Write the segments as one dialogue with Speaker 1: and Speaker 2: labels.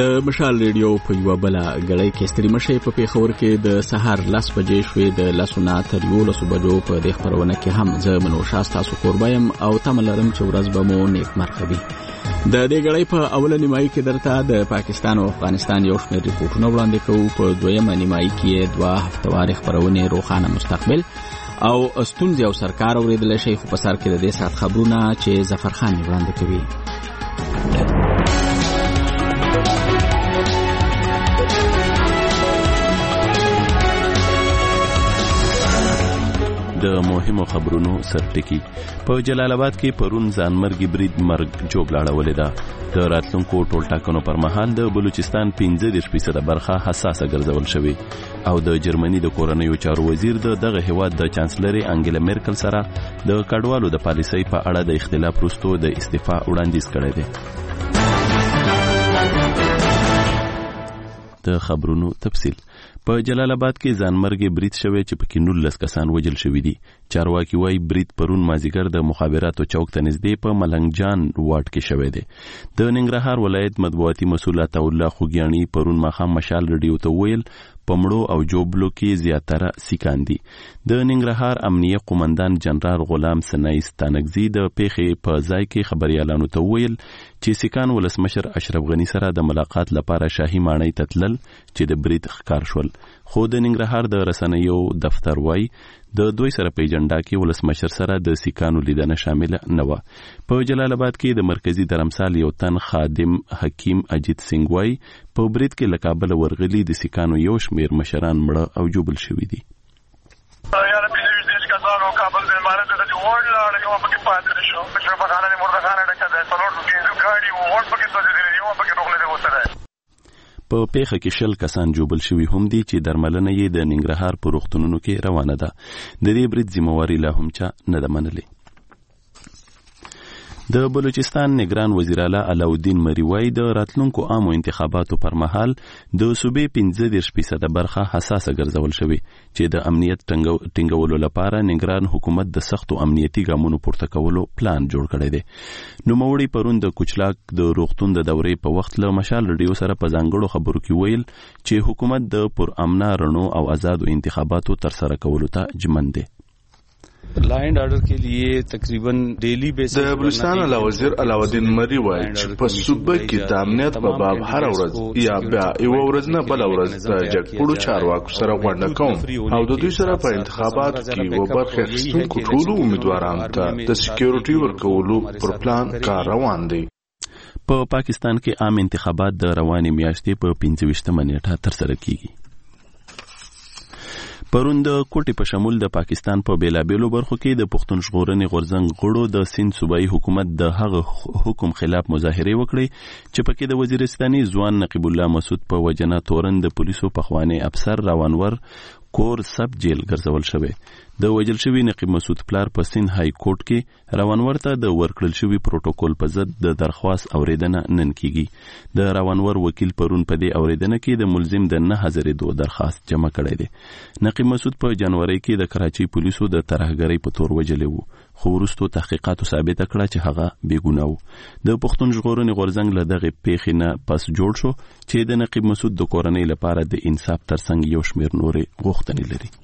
Speaker 1: د مشال ریډیو په یو بل غړی کې ستړي مشه په پیښور کې د سحر 10 بجې شوې د لاسونه تر 11 بجو په د خبرونه کې هم زه منوشا تاسو قربایم او تملرم چې ورځ به مو نیک مرخبي د دې غړی په اوله نیمایي کې درته د پاکستان او افغانستان یو شمېر ریپورتونه وړاندې کوو په دویمه نیمایي کې 2 هفتواري خبرونه روخانه مستقبل او استونزي او سرکار اوریدل شي خو په سر کې د دې سات خبرونه چې ظفر خان وړاندې کوي
Speaker 2: د مهمو خبرونو سرټکی په جلال آباد کې پرون ځانمرګي برید مرګ جوړ لاړولې ده د راتلونکو ټول ټاکنو پر مهال د بلوچستان 15% برخه حساسه ګرځول شوې او د جرمني د کورنیو چارو وزیر دغه هیواد د چانسلري انګیلا میرکل سره د کډوالو د پالیسۍ په اړه د اختلاف وروسته د استعفا وړاندیز کړی دی د خبرونو تفصیل په جلال آباد کې ځانمرګي برید شوی چې پکې 19 کسان وژل شوي دي چارواکي وايي برید پرون مازیګر د مخابراتو چوک ته نږدې په ملنګ جان واټ کې شوی دی د ننګرهار ولایت مطبوعاتي مسؤل عطا الله خوګیانی پرون ماښام مشال ریډیو ته ویل پمړو او جوبلو کې زیاتره سیکان دي د ننګرهار امنیه قومندان جنرال غلام سنای ستانګزی د پیښې په ځای کې خبريالانو ته ویل چې سیکان ولسمشر اشرف غنی سره د ملاقات لپاره شاهي ماڼۍ ته تلل چې د برید ښکار شول خو د ننګرهار د رسنیو دفتر وای د دوی سره په ایجنډا کې ولسمشر سره د سیکانو لیدنه شامل نه و په جلال آباد کې د مرکزی درمسال یو تن خادم حکیم اجیت سنگ وای په برید کې لکابل ورغلي د سیکانو یو شمیر مشران مړه او جوبل شوي دي کابل د امارات د جوړ لاړ یو پکې پاتې شو چې په غاړه مرغانه ډکه ده څلور کې ګاډي وو پکې سوځېدل یو پکې روغله وسره په پیښه کې شل کسان جوبل شوي هم دي چې درملنه یې د ننګرهار په روغتونونو کې روانه ده د دې برید ذمہواری لا هم چا نه ده منلې د بلوچستان نگران وزیر اعلی علاؤالدین مری وای د راتلونکو عامو انتخاباتو پر مهال د صوبې 15% برخه حساسه ګرځول شوی چې د امنیت ټینګولو لپاره نگران حکومت د سختو امنیتي ګامونو پورته کولو پلان جوړ کړی دی نوموړي پرون د کوچلاک د روغتون د دورې په وخت له مشال ریډیو سره په ځانګړو خبرو کې ویل چې حکومت د پر امنه رڼو او آزادو انتخاباتو تر سره کولو ته ژمن دی
Speaker 3: لائنڈ آرڈر کے لیے تقریباً ډیلی بیسس
Speaker 4: د بلوچستان علا وزیر علاؤالدین مری وایي چې په صوبه کې د امنیت په باب هر ورځ یا بیا یو ورځ نه بل ورځ د جګپړو چارواکو سره غونډه کوم او د دوی سره په انتخاباتو کې و برخه اخیستونکو ټولو امیدوارانو ته د سکیورټي ورکولو پر پلان کار روان دی
Speaker 2: په پاکستان کې عام انتخابات د روانې میاشتې په 25 نیټه تر سره کیږي پرون د کوټې په شمول د پاکستان په بیلابیلو برخو کې د پښتون ژغورنې غورځنګ غړو د سند صوبایي حکومت د هغه حکم خلاف مظاهره وکړي چې پکې د وزیرستاني ځوان نقیب الله مسعود په وجنه تورن د پولیسو پخوانی افسر روانور کور سب جیل ګرځول شوی د وجل شوی نقیب مسعود پلار په سند های کورټ کې روانور ته د ورکړل شوی پروتوکول په ضد د درخواست اوریدنه نن کیږي د روانور وکیل پرون په دې اوریدنه کې د ملزم د 9002 درخواست جمع کړی دی نقیب مسعود په جنوري کې د کراچي پولیسو د ترهګرۍ په تور وجلې وو خو وروسته تحقیقاتو ثابت کړه چې هغه بیګناه و د پښتون ژغورنې غورځنګ له دغه پیښې نه پس جوړ شو چې د نقیب مسعود د کورنۍ لپاره د انصاف ترڅنګ یو شمېر نورې غوښتنې لري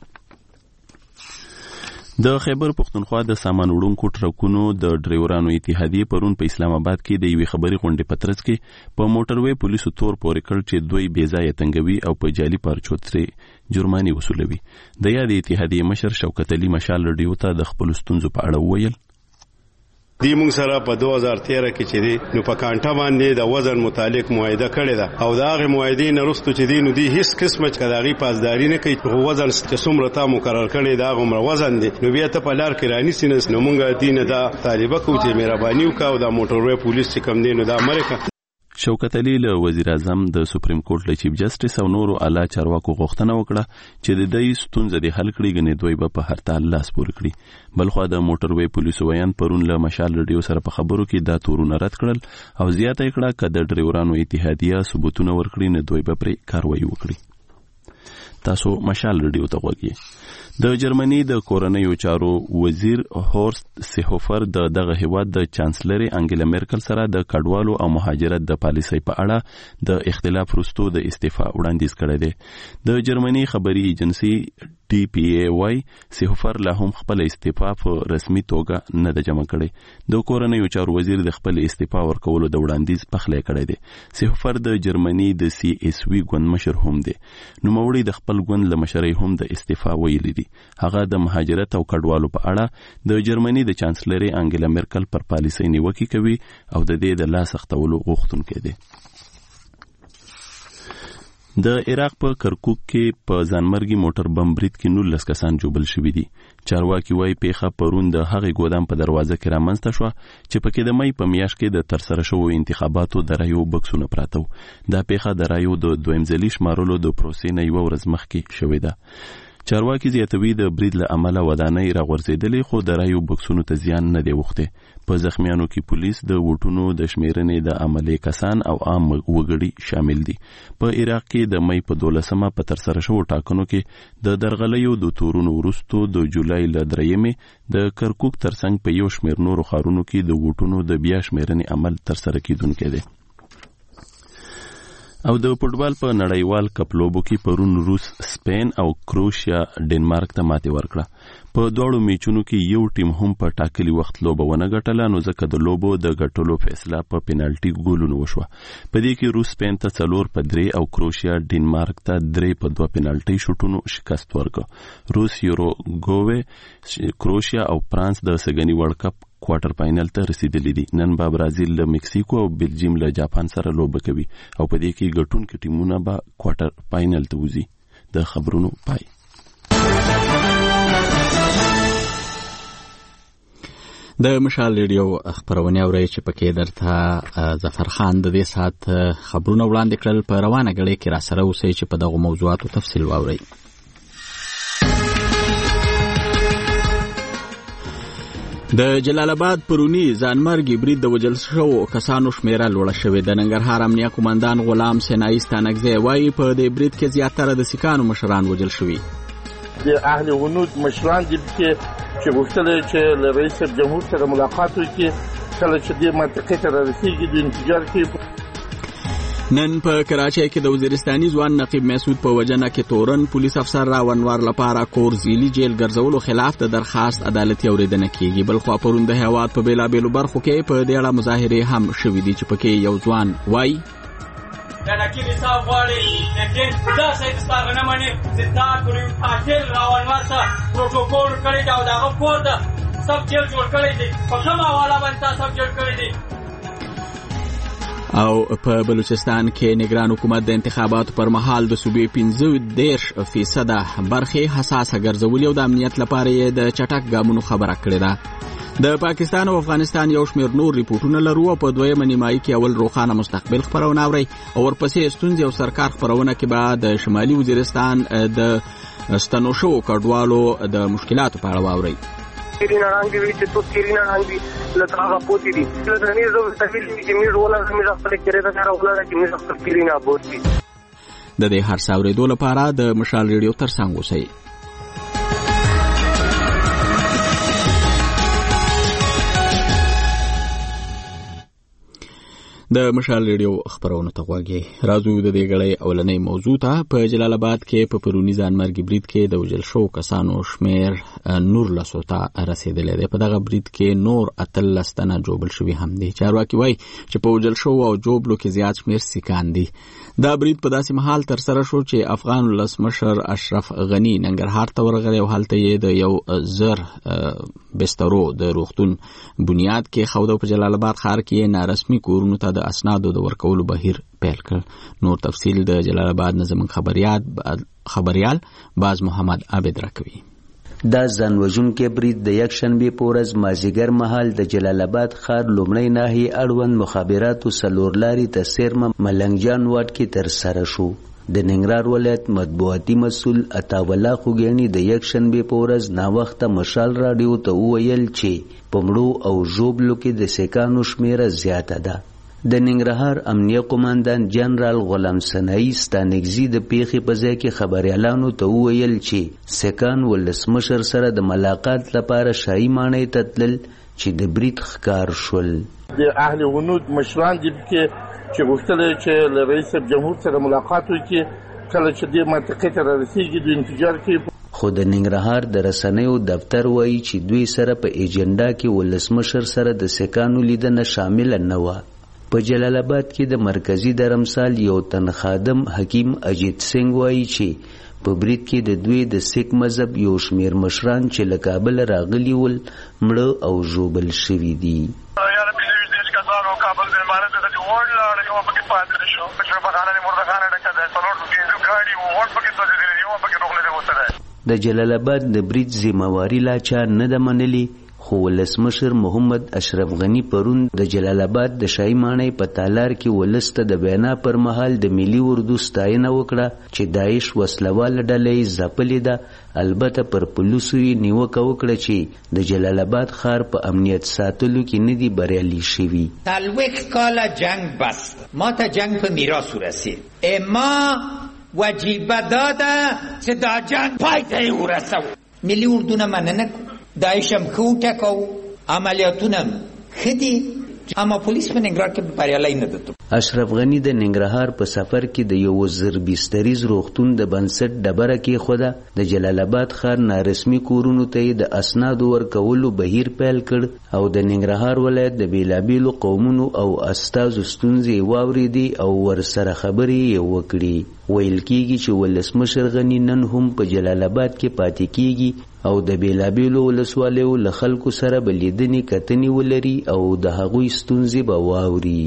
Speaker 2: د خیبر پختونخوا د سامان وړونکو ټرکونو د ډرایورانو اتحادیه پرون په اسلام آباد کې د یوې خبري غونډې په ترڅ کې په موټروي پولیسو تور پورې کړ چې دوی بې ځایه تنګوي او په جعلي پرچو ترې جرماني وصولوي د یاد اتحادیه مشر شوکت علي مشال ریډیو ته د خپل ستونزو په اړه وویل
Speaker 5: دی موږ سره په 2013 کې چې دی نو په کانټا باندې د وزن متعلق معاهده کړې ده او دا غي معاهده نه رسټو چې دی نو دی هیڅ قسمه کداغي پاسداري نه کوي وزن چې څومره تا مقرر کړی دا غومره وزن دی نو بیا ته په لار کې رانی سینس نو موږ دینه دا طالبه کو چې مهرباني وکاو دا موټروي پولیس چې کم دی نو دا امریکا
Speaker 2: شوکت علي له وزیر اعظم د سپریم کورټ له چیف جسټس او نورو اعلی چارواکو غوښتنه وکړه چې د دې ستونزې د حل کړي غنې دوی به په هرتال لاس پورې کړي بلخو د موټروي پولیسو ویان پرون له مشال ریډیو سره په خبرو کې دا تورونه رد کړل او زیاته کړه چې د ډرایورانو اتحادیه ثبوتونه ورکړي نه دوی به پرې کاروایی وکړي تاسو مشال رادیو ته وګورئ. د جرمني د کورنیو چارو وزیر هورست سیهوفر دغه هیواد د چانسلر انګیلا میرکل سره د کډوالو او مهاجرت د پالیسۍ په اړه د اختلاف وروسته د استعفا وړاندیز کړی دی. د جرمني خبري ایجنسي DPA سیهوفر لا هم خپل استعفا په رسمي توګه نه ده جمع کړې. د کورنیو چارو وزیر د خپل استعفا ورکولو د وړاندیز پخلی کړی دی. سیهوفر د جرمني د CSW ګوند مشر هم دی. نوموړي د خپل ګوند له مشرۍ هم د استعفا ویلي دي. هغه د مهاجرت او کډوالو په اړه د جرمني د چانسلر انګیلا میرکل پر پالیسۍ نیوکې کوي او د دې د لاس اختولو غوښتونکی دی. د عراق په کرکوک کې په ځانمرګي موټر بم برید کې 19 کسان جوبل شوي دي. چارواکي وايي پیښه پرون د هغې ګودام په دروازه کې رامنځته شوه چې پکې د مۍ په میاشت کې د ترسره شوو انتخاباتو د رایو بکسونه پراته وو. دا پیښه د رایو د دویم ځلي شمارلو د پروسې نه یوه ورځ مخکې شوې ده. چارواکي زیاتوي د برید له امله ودانۍ راغورځېدلې خو د رایو بکسونو ته زیان نه دی اوښتی. په زخمیانو کې پولیس د ووټونو د شمیرنې د عملې کسان او عام وګړي شامل دي. په عراق کې د مۍ په 12مه په ترسره شوو ټاکنو کې د درغلیو د تورونو وروسته د جولای له 3مې د کرکوک ترڅنګ په یو شمېر نورو ښارونو کې د ووټونو د بیا شمیرنې عمل ترسره کیدونکی دی. او د فوټبال په نړیوال کپ لوبو کې پرون روس سپین او کروشیا ډنمارک ته ماتې ورکړه. په دواړو میچونو کې یو ټیم هم په ټاکلي وخت لوبه ونه ګټله، نو ځکه د لوبو د ګټلو فیصله په پینالټي ګولونو وشوه. په دې کې روس سپین ته 4-3 او کروشیا ډنمارک ته 3-2 پینالټي شوټونو شکست ورکړ. روس یوروګوي، کروشیا او فرانس د سګنی ورلد کپ کوارټر فاینل ته رسیدلی دي. نن به برازیل له مکسیکو او بلجیم له جاپان سره لوبه کوي او په دې کې ګټونکي ټیمونه به کوارټر فاینل ته وځي. د خبرونو پای.
Speaker 1: د مشال ریډیو خبرونه اورئ چې پکې درته ظفر خان د دې ساعت خبرونه وړاندې کړل. په روانه غړي کې را سره اوسئ چې په دغه موضوعاتو تفصیل واورئ. د جلال آباد پرونی ځانمرګي برید د وجل شوو کسانو شمیره لوړه شوې ده. ننګرهار امنیه قومندان غلام سینایی ستانکزی وایي په دې برید کې زیاتره د سیکانو مشران وجل شوي.
Speaker 6: د اهل هنود مشران دي چې غوښتل چې له رئیس جمهور سره ملاقات وکړي کله چې دې منطقې ته رارسېږي د انفجار کې.
Speaker 1: نن په کراچۍ کې د وزیرستاني ځوان نقیب مسعود په وجنه کې تورن پولیس افسر را ونوار لپاره کورزیلی جیل ګرځولو خلاف د درخواست عدالتي اوریدنه کیږي. بلخو پرون د هیواد په بیلابیلو برخو کې په دې اړه مظاهرې هم شوې دي چې پکې یو ځوان وایي
Speaker 7: د نقیب صاحب غواړي لیکن دا شی ستاسو نه مني چې تاسو کوم قاتل را ونوار سره پروتوکول کړی دا او دا کور ده سب جیل جوړ کړی دي په کومه حواله باندې تاسو جوړ کړی دي.
Speaker 1: او په بلوچستان کې نگران حکومت د انتخاباتو پر مهال د صوبې 15% برخې حساسه ګرځولې او د امنیت لپاره یې د چټک ګامونو خبره کړې ده. د پاکستان او افغانستان یو شمېر نور ریپورټونه لرو او په دویمه نیمایي کې اول روښانه مستقبل خبرونه اورئ او ورپسې ستونزې او سرکار خبرونه کې به د شمالي وزیرستان د ستنو شوو کډوالو د مشکلاتو په اړه واورئ.
Speaker 8: تیرین رنگ دی چې تو تیرین رنگ دی لته پوتی دي لته نه زو تفصیل چې می رولا زمي خپل کړه دا سره ولا چې می خپل تیرین ابوتی.
Speaker 1: د دې هر څاورې دوه لپاره د مشال ریډیو ترڅنګ اوسئ. د مشال ریډیو خبرونه ته غوږی راځو د دې غړې اولنۍ موضوع ته. په جلال آباد کې په پرونی ځانمرګي برید کې د وجل شو کسانو شمیر 19 ته رسیدلی دی. په دغه برید کې نور 18 تنه جوبل شوي هم دي. چارواکي وایي چې په وجل شو او جوبلو کې زیات شمیر سیکان دي. دا برید په داسې مهال تر سره شو چې افغان ولسمشر اشرف غنی ننګرهار ته ورغلی او هلته یې د یو زر بسترو د روغتون بنیاد کې خود په جلال آباد ښار کې نارسمي کورونو ته د اسنادو د ورکولو بهیر پیل کړ. نور تفصیل د جلال آباد نه زموږ خبريال باز محمد عابد راکوي.
Speaker 9: دا ځانوژونکی برید د یکشنبې په ورځ مازیګر مهال د جلال آباد ښار لومړۍ ناحیې اړوند مخابراتو څلور لارې ته څیرمه ملنګ جان واټ کې ترسره شو. د ننګرهار ولایت مطبوعاتي مسؤل عطاوالله خوږیاڼي د یکشنبې په ورځ ناوخته مشال راډیو ته وویل چې په مړو او ژوبلو کې د سیکانو شمیره زیاته ده. د ننګرهار امنیه قوماندان جنرال غلام سنایی ستانکزي د پیښې په ځای کې خبريالانو ته وویل چې سکان ولسمشر سره د ملاقات لپاره شاهي ماڼۍ ته تلل چې د برید ښکار شول.
Speaker 6: د اهل ونود مشران دي چې غوښتل چې له رئیس جمهور سره ملاقات وکړي کله چې د منطقې ته رسیدي د انفجار کې.
Speaker 9: خو د ننګرهار د رسنیو دفتر وایي چې دوی سره په ایجنډا کې ولسمشر سره د سکانو لیدنه شامل نه و. په جلال آباد کې د مرکزی درمسال یو تن خادم حکیم اجیت سنگ وایي چې په برید کې د دوی د سیک مذهب یو شمیر مشران چې له کابل راغلي ول مړه او ژوبل شوي دي. د جلال آباد د برید ذمہواری لا چا نه ده منلې، خو ولسمشر محمد اشرف غنی پرون د جلال آباد د شاهي ماڼۍ په تالار کې ولسته د بینا پر مهال د ملي اردو ستاینه وکړه چې داعش وسلواله ډلې ځپلې ده. البته پر پولیسو یې نیوکه وکړه چې د جلال آباد ښار په امنیت ساتلو کې نه دي بریالي شوي.
Speaker 10: تلویق کاله جنگ بس ما ته جنگ په میراث ورسید، اما وجیبه داده چې دا جنگ پای ته ورسو. ملي اردو نه مننه داعشم خوټه کو عملیاتونم خدي، اما پولیس په ننګرهار کې بریالي نه ده.
Speaker 9: اشرف غنی د ننګرهار په سفر کې د یو زر بستریز روغتون د بنسټ ډبره کې خوده د جلال آباد ښار نارسمي کورونو ته د اسنادو ورکولو بهیر پیل کړ او د ننګرهار ولایت د بیلابیلو قومونو او استازو ستونزې واورېدې او ورسره خبرې وکړي. ویل کېږي چې ولسمشر غنی نن هم په جلال آباد کې پاتې کېږي او د بیلابیلو ولسوالیو له خلکو سره به لیدنې کتنې ولري او د هغوی ستونزې به واوري.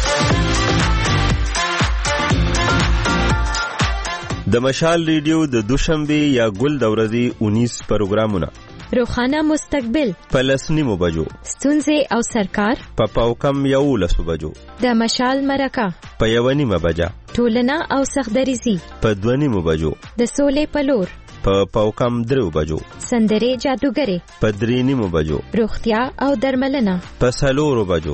Speaker 11: د مشال ریډیو د دوشنبه یا ګل د ورځې 19 پروګرامونه:
Speaker 12: روخانه مستقبل
Speaker 11: په 10 بجو،
Speaker 12: ستونزې او سرکار
Speaker 11: په پاوکم 11 بجو،
Speaker 12: د مشال مرکه په
Speaker 11: 1 بجه،
Speaker 12: ټولنه او سختدریزي
Speaker 11: په 2 بجو،
Speaker 12: د سولې پلور
Speaker 11: په پاوکم 3 بجو،
Speaker 12: سندرې جادوګرې
Speaker 11: په 3 بجو،
Speaker 12: روغتیا او درملنه
Speaker 11: په 4 بجو.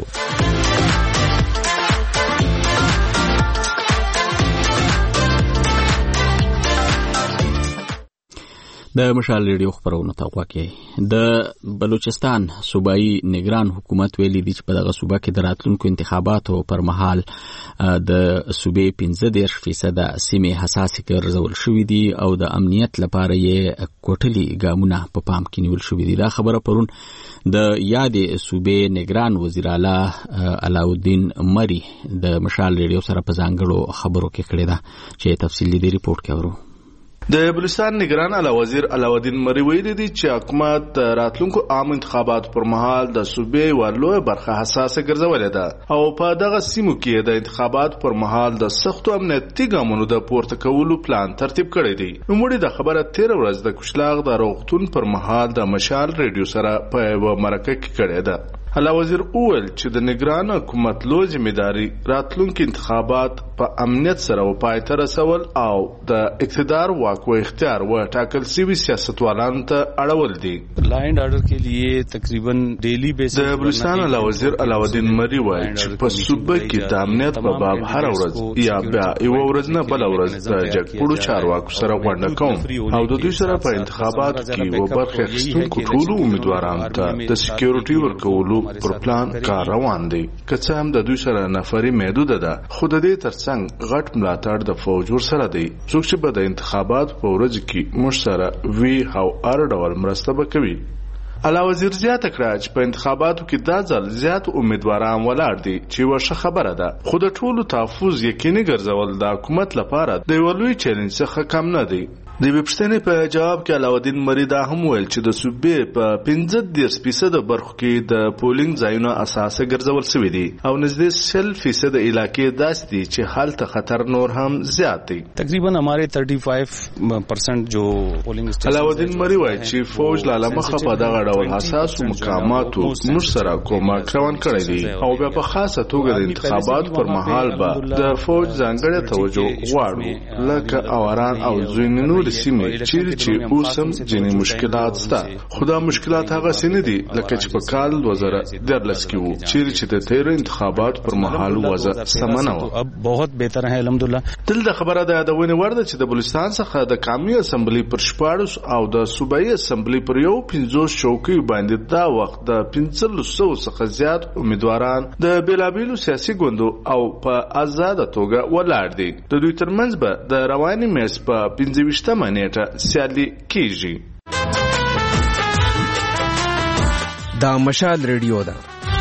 Speaker 1: د مشال ریډیو خبرونه تاوه کې د بلوچستان صوبایي نگران حکومت ویلي دي چې په دغه صوبه کې د راتلونکو انتخاباتو پر مهال د صوبې 15% سیمې حساسې ګرځول شوې دي او د امنیت لپاره یې کوټلي ګامونه په پام کې نیول شوې دي. دا خبره پرون د یادې صوبې نگران وزیر اعلی علاؤالدین مري د مشال ریډیو سره په ځانګړو خبرو کې کړې ده چې تفصیلي دی رپورټ کې اورو.
Speaker 4: د بلوچستان نگران اعلی وزیر علاؤالدین مري ویلي دي چې حکومت د راتلونکو عام انتخاباتو پر مهال د صوبې ولوي برخه حساسه ګرځولې ده او په دغه سیمو کې د انتخاباتو پر مهال د سختو امنیتي ګامونو د پورته کولو پلان ترتیب کړی دی. نوموړي د خبره 13 ورځ د کوشلاغ د روغتون پر مهال د مشال ریډیو سره په یو مرکه کې کړی ده. اعلی وزیر وویل چې د نگران حکومت لوی ځمېداري راتلونکي انتخابات په امنیت سره پای ته رسول او د اقتدار واک و اختیار و ټاکل شوي سیاستوالانو ته اړول دي.
Speaker 3: لا اینڈ آرډر کې لیے تقریبا ډیلی بیسس
Speaker 4: د بلوچستان اعلی وزیر علاؤالدین مري وایي چې په صوبه کې د امنیت په باب هر ورځ یا بیا یو ورځ نه بل ورځ د جګپوړو چارواکو سره غونډه کوم او د دوی سره په انتخاباتو کې و برخه اخیستونکو ټولو امیدوارانو ته د سکیورټي ورکولو پر پلان کار روان دی. که څه هم د دوی سره نفري محدوده ده، خو د دې ترڅنګ غټ ملاتړ د فوج ورسره دی. څوک چې به د انتخاباتو په ورځ کې موږ سره وی او هر ډول مرسته به کوي. اعلی وزیر زیاته کړه چې په انتخاباتو کې دا ځل زیات امیدواران ولاړ دي چې یوه ښه خبره ده، خو د ټولو تحفظ یقیني ګرځول د حکومت لپاره د یوه لوی چیلنج څخه کم نه دی. د یوې پوښتنې په جواب کې علاؤالدین مري دا هم ویل چې د صوبې په 15% برخو کې د پولینګ ځایونه اساسه ګرځول شوي دي او نږدې 100% علاقې داسې دي چې هلته خطر نور هم زیات دی.
Speaker 3: تقریبا हमारे 35% جو پولینګ سټیشن
Speaker 4: علاؤالدین مري وایي چې فوج له مخه په دغه ډول حساسو مقاماتو موږ سره کومک روان کړی دی او بیا په خاصه توګه د انتخاباتو پر مهال به د فوج ځانګړې توجه غواړو لکه اواران او زوینونو ټول سیمې چیرې چې اوس هم ځینې مشکلات شته، خو دا مشکلات هغه څه نه دي لکه چې په کال 2013 کې وو، چیرې چې د تیر انتخابات پر مهال وضع سمنه وه.
Speaker 3: अब बहुत बेहतर है अल्हम्दुलिल्लाह.
Speaker 4: دل د خبره د یادونې وړ ده چې د بلوچستان څخه د قومي اسمبلی پر 14 او د صوبایي اسمبلی پر 50 چوکیو باندې دا وخت د 1500 څخه زیات امیدواران د بیلابیلو سیاسي ګوندو او په آزاده توګه ولاړ دي. د دوی ترمنځ به د رواني میاشت په 25مه نیټه سیالي کیږي.
Speaker 13: دا مشال ریډیو ده.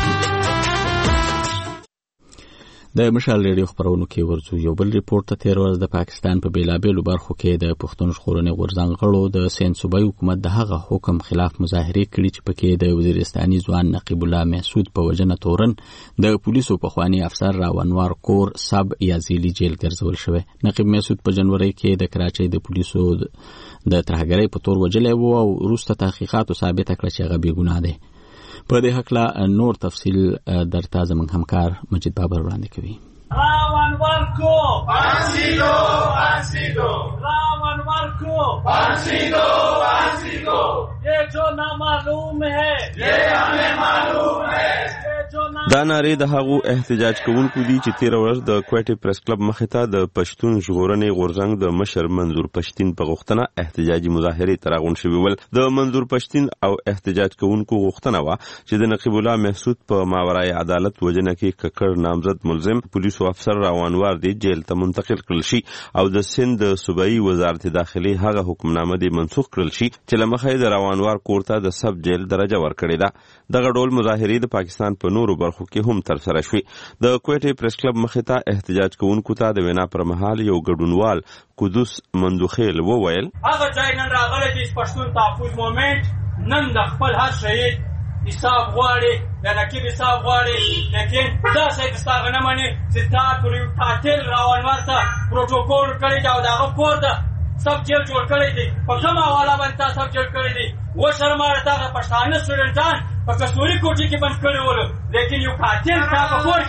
Speaker 1: د مشال ریډیو خبرونو کې ورڅو یو بل ریپورت ته تیر ورځ د پاکستان په بیلابیلو برخو کې د پښتون ژغورنې غورځنګ غړو د سند صوبایي حکومت د هغه حکم خلاف مظاهرې کړې چې پکې د وزیرستاني ځوان نقیب الله محسود په وجنه تورن د پولیسو پخوانی افسر راونوار کور سب یازیلی جیل ګرځول شوی. نقیب محسود په جنوري کې د کراچۍ د پولیسو د ترهګرۍ په تور وجلې وو او وروسته تحقیقاتو ثابت کړ چې هغه بې ګناه دی. په دې حق نور تفصیل درته زموږ همکار مجید بابر وړاندې کوي.
Speaker 7: راونوار کو پانسیدو پانسیدو راونوار کو پانسیدو پانسیدو یہ جو نامعلوم ہے یہ ہمیں معلوم ہے.
Speaker 11: دا نارې د هغو احتجاج کوونکو دي چې تیر ورځ د کوټې پریس کلب مخې ته د پښتون ژغورنې غورځنګ د مشر منظور پښتین په غوښتنه احتجاجي مظاهرې ته راغونډ شوي ول. د منظور پښتین او احتجاج کوونکو غوښتنه وه چې د نقیب الله محسود په ماورای عدالت وجنه کې ککړ نامزد ملزم پولیسو افسر راونوار دی جیل ته منتقل کړل شي او د سند صوبایي وزارت داخلي هغه حکمنامه دی منسوخ کړل شي چې له مخې د راونوار کور ته د سب جیل درجه ورکړې ده. دغه ډول مظاهرې د پاکستان په نورو برخو کې هم تر سره شوې. د کوټې پریس کلب مخې ته احتجاج کوونکو ته د وینا پر مهال یو ګډونوال قدوس مندوخیل وویل
Speaker 7: هغه ځای نن راغلی دی پښتون تحفظ مومنټ نن د خپل هر شهید حساب غواړي، د نقیب حساب غواړي، لیکن دا شهید ستا هغه نه مني چې تا پر یو قاتل راونوار ته پروټوکول کړی دی او د هغه کور ته سب جیل جوړ کړی دی. په کومه حواله باندې تا سب جیل کړی دی؟ وشرماره تا هغه پښتانه سټوډنټان په کستوري کوټې کې بند کړي ول، لیکن یو قاتل تا په کور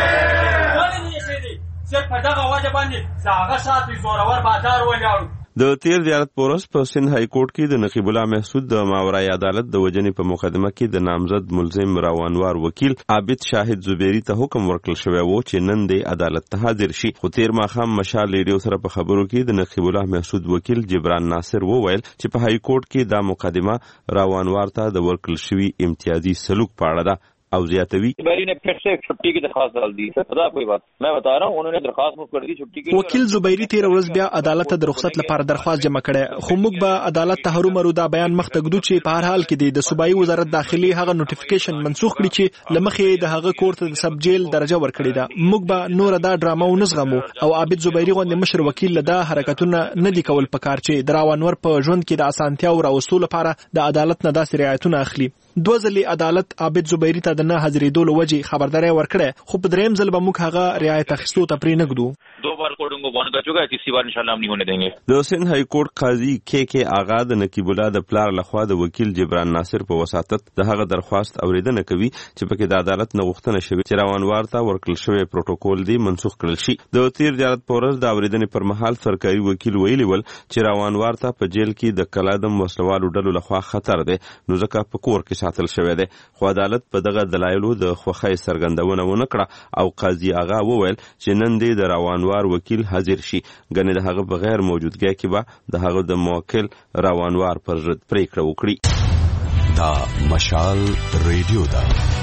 Speaker 7: کې ولې نه ایښی دی؟ صرف په دغه وجه باندې د هغه ساتي زورور بازار ولاړو.
Speaker 11: د تیر زیارت پورس په سند های کورټ کې د نقیب الله محسود د ماورای عدالت د وجنې په مقدمه کې د نامزد ملزم راونوار وکیل عابد شاهد زبیری ته حکم ورکړل شوی و چې نن د عدالت ته حاضر شي. خو تیر ماښام مشال ریډیو سره په خبرو کې د نقیب الله محسود وکیل جبران ناصر وویل چې په های کورټ کې دا مقدمه راونوار ته د ورکړل شوی امتیازي سلوک په اړه ده او زیاتوی.
Speaker 14: زبیری نے پھر سے چھٹی کی درخواست ڈال دی. خدا کوئی بات میں بتا رہا ہوں انہوں نے درخواست مو کر دی چھٹی کی.
Speaker 13: وکیل زبیری تیر ورځ بیا عدالت ته د رخصت لپاره درخواست جمع کړه، خو موږ به عدالت ته هرو مرو دا بیان مخ ته ګدو چې په هر حال کې د صوبایي وزارت داخلي هغه نوټیفیکیشن منسوخ کړي چې لمخې د هغه کورت د سب جیل درجه ورکړي ده. موږ به نور دا ډرامه ونزغمو او عابد زبیری غوندې مشر وکیل له دا حرکتونه نه دي کول پکار چې دراونور په ژوند کې د اسانتیا او راوستلو لپاره د عدالت نه داسې رعایتونه اخلي. دوه ځلې عدالت عابد زبیری ته د نه حاضرېدو وجه خبرداري ورکړه، خو په دریم ځل به موږ هغه رعایت اخیستو ته پرې نږدو.
Speaker 14: دو بار کوډنګ کو بند کر چکا ہے، تیسری بار انشاءاللہ ہم نہیں ہونے دیں گے.
Speaker 11: د سند های کورټ قاضي کے آغا د نقیب الله د پلار لخوا د وکیل جبران ناصر په وساتت د هغه درخواست اوریدنه کوي چې پکې د عدالت نه غوښتنه شوی چې راونوار ته ورکړل شوی پروتوکول دی منسوخ کړل شي. د تیر زیارت پورز د اوریدنې پر مهال سرکاري وکیل ویلی ول چې راونوار ته په جیل کې د کلادم وسلوالو ډلو لخوا خطر دی نو ځکه په کور کې ساتل شوی دی. خو عدالت په دغه دلایلو د خوښۍ څرګندونه ونه کړه او قاضي آغا وویل چې نن دی د راونوار وکیل حاضر شي، ګنې د هغه بغیر موجودګۍ کې به د هغه د موکل راونوار پر ضد پریکړه وکړي.
Speaker 15: دا مشال ریډیو ده.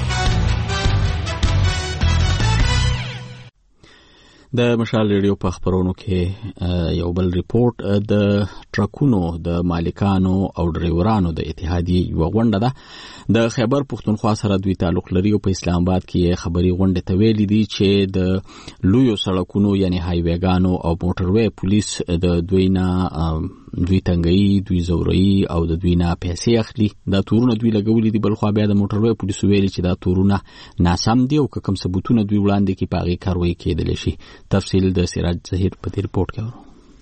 Speaker 1: د مشال ریډیو په خبرونو کې یو بل ریپورت د ټرکونو د مالکانو او ډرایورانو د اتحادیې یو غونډه ده د خیبر پښتونخوا سره دوی تعلق لري او په اسلام آباد کې خبري غونډه ته ویلي دي چې د لویو سړکونو یعنی هایویګانو او موټروي پولیس د دوی تنګي دوی زوري او د دوی نه پیسې اخلي. دا تورونه دوی لګولي دي، بل خو بیا د موټروي پولیس ویلي چې دا تورونه ناسم دي او کوم ثبوتونه دوی وړاندې کې پاغي کاروي کېدل شي. تفصیل د سراج ظهیر په دې ریپورت کې ورو.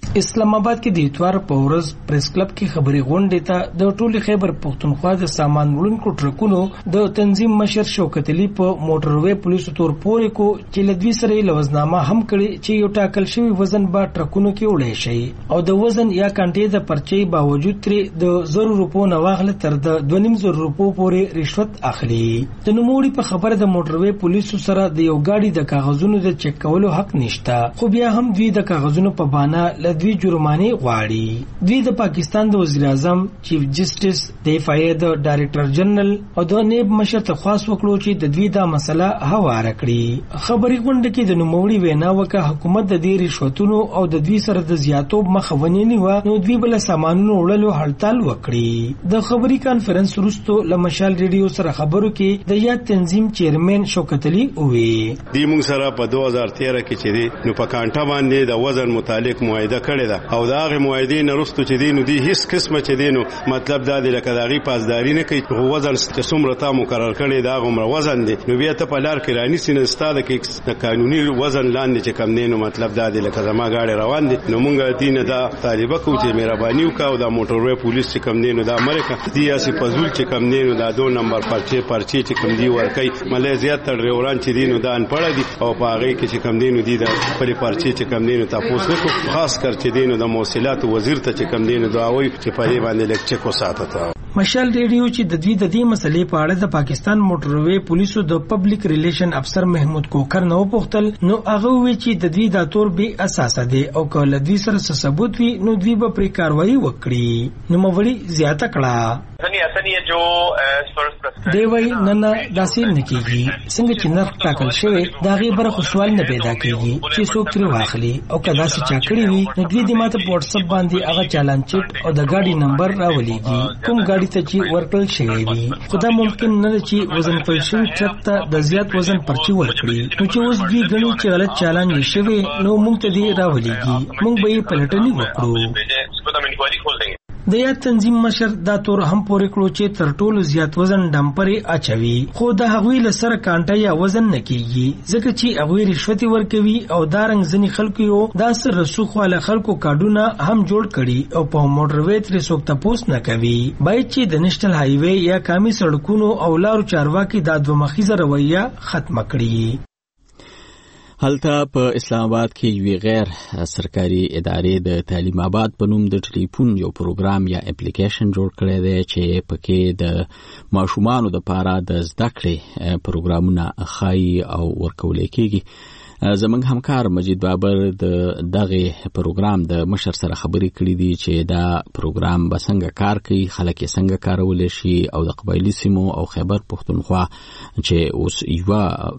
Speaker 16: اسلام آباد کې د اتوار په ورځ پریس کلب کې خبري غونډې ته د ټولي خیبر پښتونخوا د سامان وړونکو ټرکونو د تنظیم مشر شوکت علي په موټروي پولیسو تور پورې کو چې لدوی سره لوزنامه هم کړي چې یو ټاکل شوی وزن با ټرکونو کې وړي شي او د وزن یا کانټې د پرچې باوجود ترې د 100 روپو نه واغله تر د 2.5 روپو پورې رشوت اخلي. د نوموړي په خبره د موټروي پولیسو سره د یو گاډي د کاغذونو د چک کولو حق نشته، خو بیا هم دوی د کاغذونو په بهانه دوی جرمانه غواړي. دوی د پاکستان د وزیر اعظم، چیف جسټس، د اف آی د ډایریکټر جنرال او د نیب مشر ته خاص وکړو چې د دوی دا مسله هواره کړي. خبري غونډه کې د نوموړي وینا وکړه حکومت د دې رشوتونو او د دوی سره د زیاتوب مخه ونیوي نو دوی بل سامانونو وړلو هړتال وکړي. د خبري کانفرنس وروسته لمشال ریډیو سره خبرو کې د یاد تنظیم چیرمن شوکت علي وی
Speaker 5: دی موږ سره په 2013 کې چې دی نو په کانټا باندې د وزن متعلق معاهده کړې ده او دا غي معاهدې نه رسټو چې دی نو دی هیڅ قسمه چې دی نو مطلب دا دی لکه دا غي پاسداري نه کوي. وزن چې څومره تا مقرر کړي دا غومره وزن دی نو بیا ته په لار کې رانی سینه ستاده کې د قانوني وزن لاندې چې کم دی نو مطلب دا دی لکه زما گاډي روان دي نو مونږ دین دا طالبه کو چې مهرباني وکاو دا موټروي پولیس چې کم دی نو دا امریکا دی اسی فزول چې کم دی نو دا 2 نمبر پرچې چې کم دی ورکي ملایزیا ته ډریوران چې دی نو دا ان پړه دي او په هغه کې چې کم دی نو دی دا خپل پرچې چې کم دی نو تاسو وکړو خاص کر چې دی نو د موصلات وزیر ته چې کم دی نو دا وایي چې په دې باندې لیکچر کو ساتته.
Speaker 16: مشال ریډیو چې د دوی د دې مسلې په اړه د پاکستان موټروي پولیسو د پبلک ریلیشن افسر محمود کوکر نو پوښتل نو هغه وی چې د دوی د تور به اساسه دي او کله دوی سره ثبوت وي نو دوی به پرې کاروایی وکړي. نو موړي زیاته کړه دی وای نن داسې نکېږي څنګه چې نرخ ټاکل شوی دا غي بر خو سوال نه پیدا کیږي چې څوک تر واخلي او کدا چې چا کړی وي نو دوی د ماته په واتس اپ باندې هغه چالان چټ او د گاډي نمبر راولېږي کوم گاډي ته چې ورکل شوی وي. خدا ممکن نه چې وزن پر شوی ټرک ته د زیات وزن پرچی ورکړي نو چې اوس دوی غني چې غلط چالان نشوي نو موږ ته دی راولېږي موږ به یې پلټنې وکړو. د یاد تنظیم مشر دا تور هم پورې کړو چې تر ټولو زیات وزن ډمپرې اچوي خو د هغوی له سره کانټه یا وزن نه کیږي ځکه چې هغوی رشوت ورکوي او دا رنګ ځنې خلکو یو دا سر رسوخ والا خلکو کارډونه هم جوړ کړي او په موټروي ترې څوک تپوس نه کوي. باید چې د نېشنل هایوي یا قومي سړکونو او لارو چارواکي دا دوه مخیزه رویه ختمه کړي.
Speaker 1: هلته په اسلام آباد کې یو غیر سرکاري ادارې د تعلیم آباد په نوم د ټلیفون یو پروګرام یا اپلیکیشن جوړ کړی دی چې پکې د ماشومانو د پاره د زده کړې پروګرامونه خای او ورکول کېږي. زمونږ همکار مجید بابر د دغه پروګرام د مشر سره خبرې کړې دي چې دا پروګرام به څنګه کار کوي، خلک یې څنګه کارول شي او د قبایلی سیمو او خیبر پښتونخوا چې اوس یو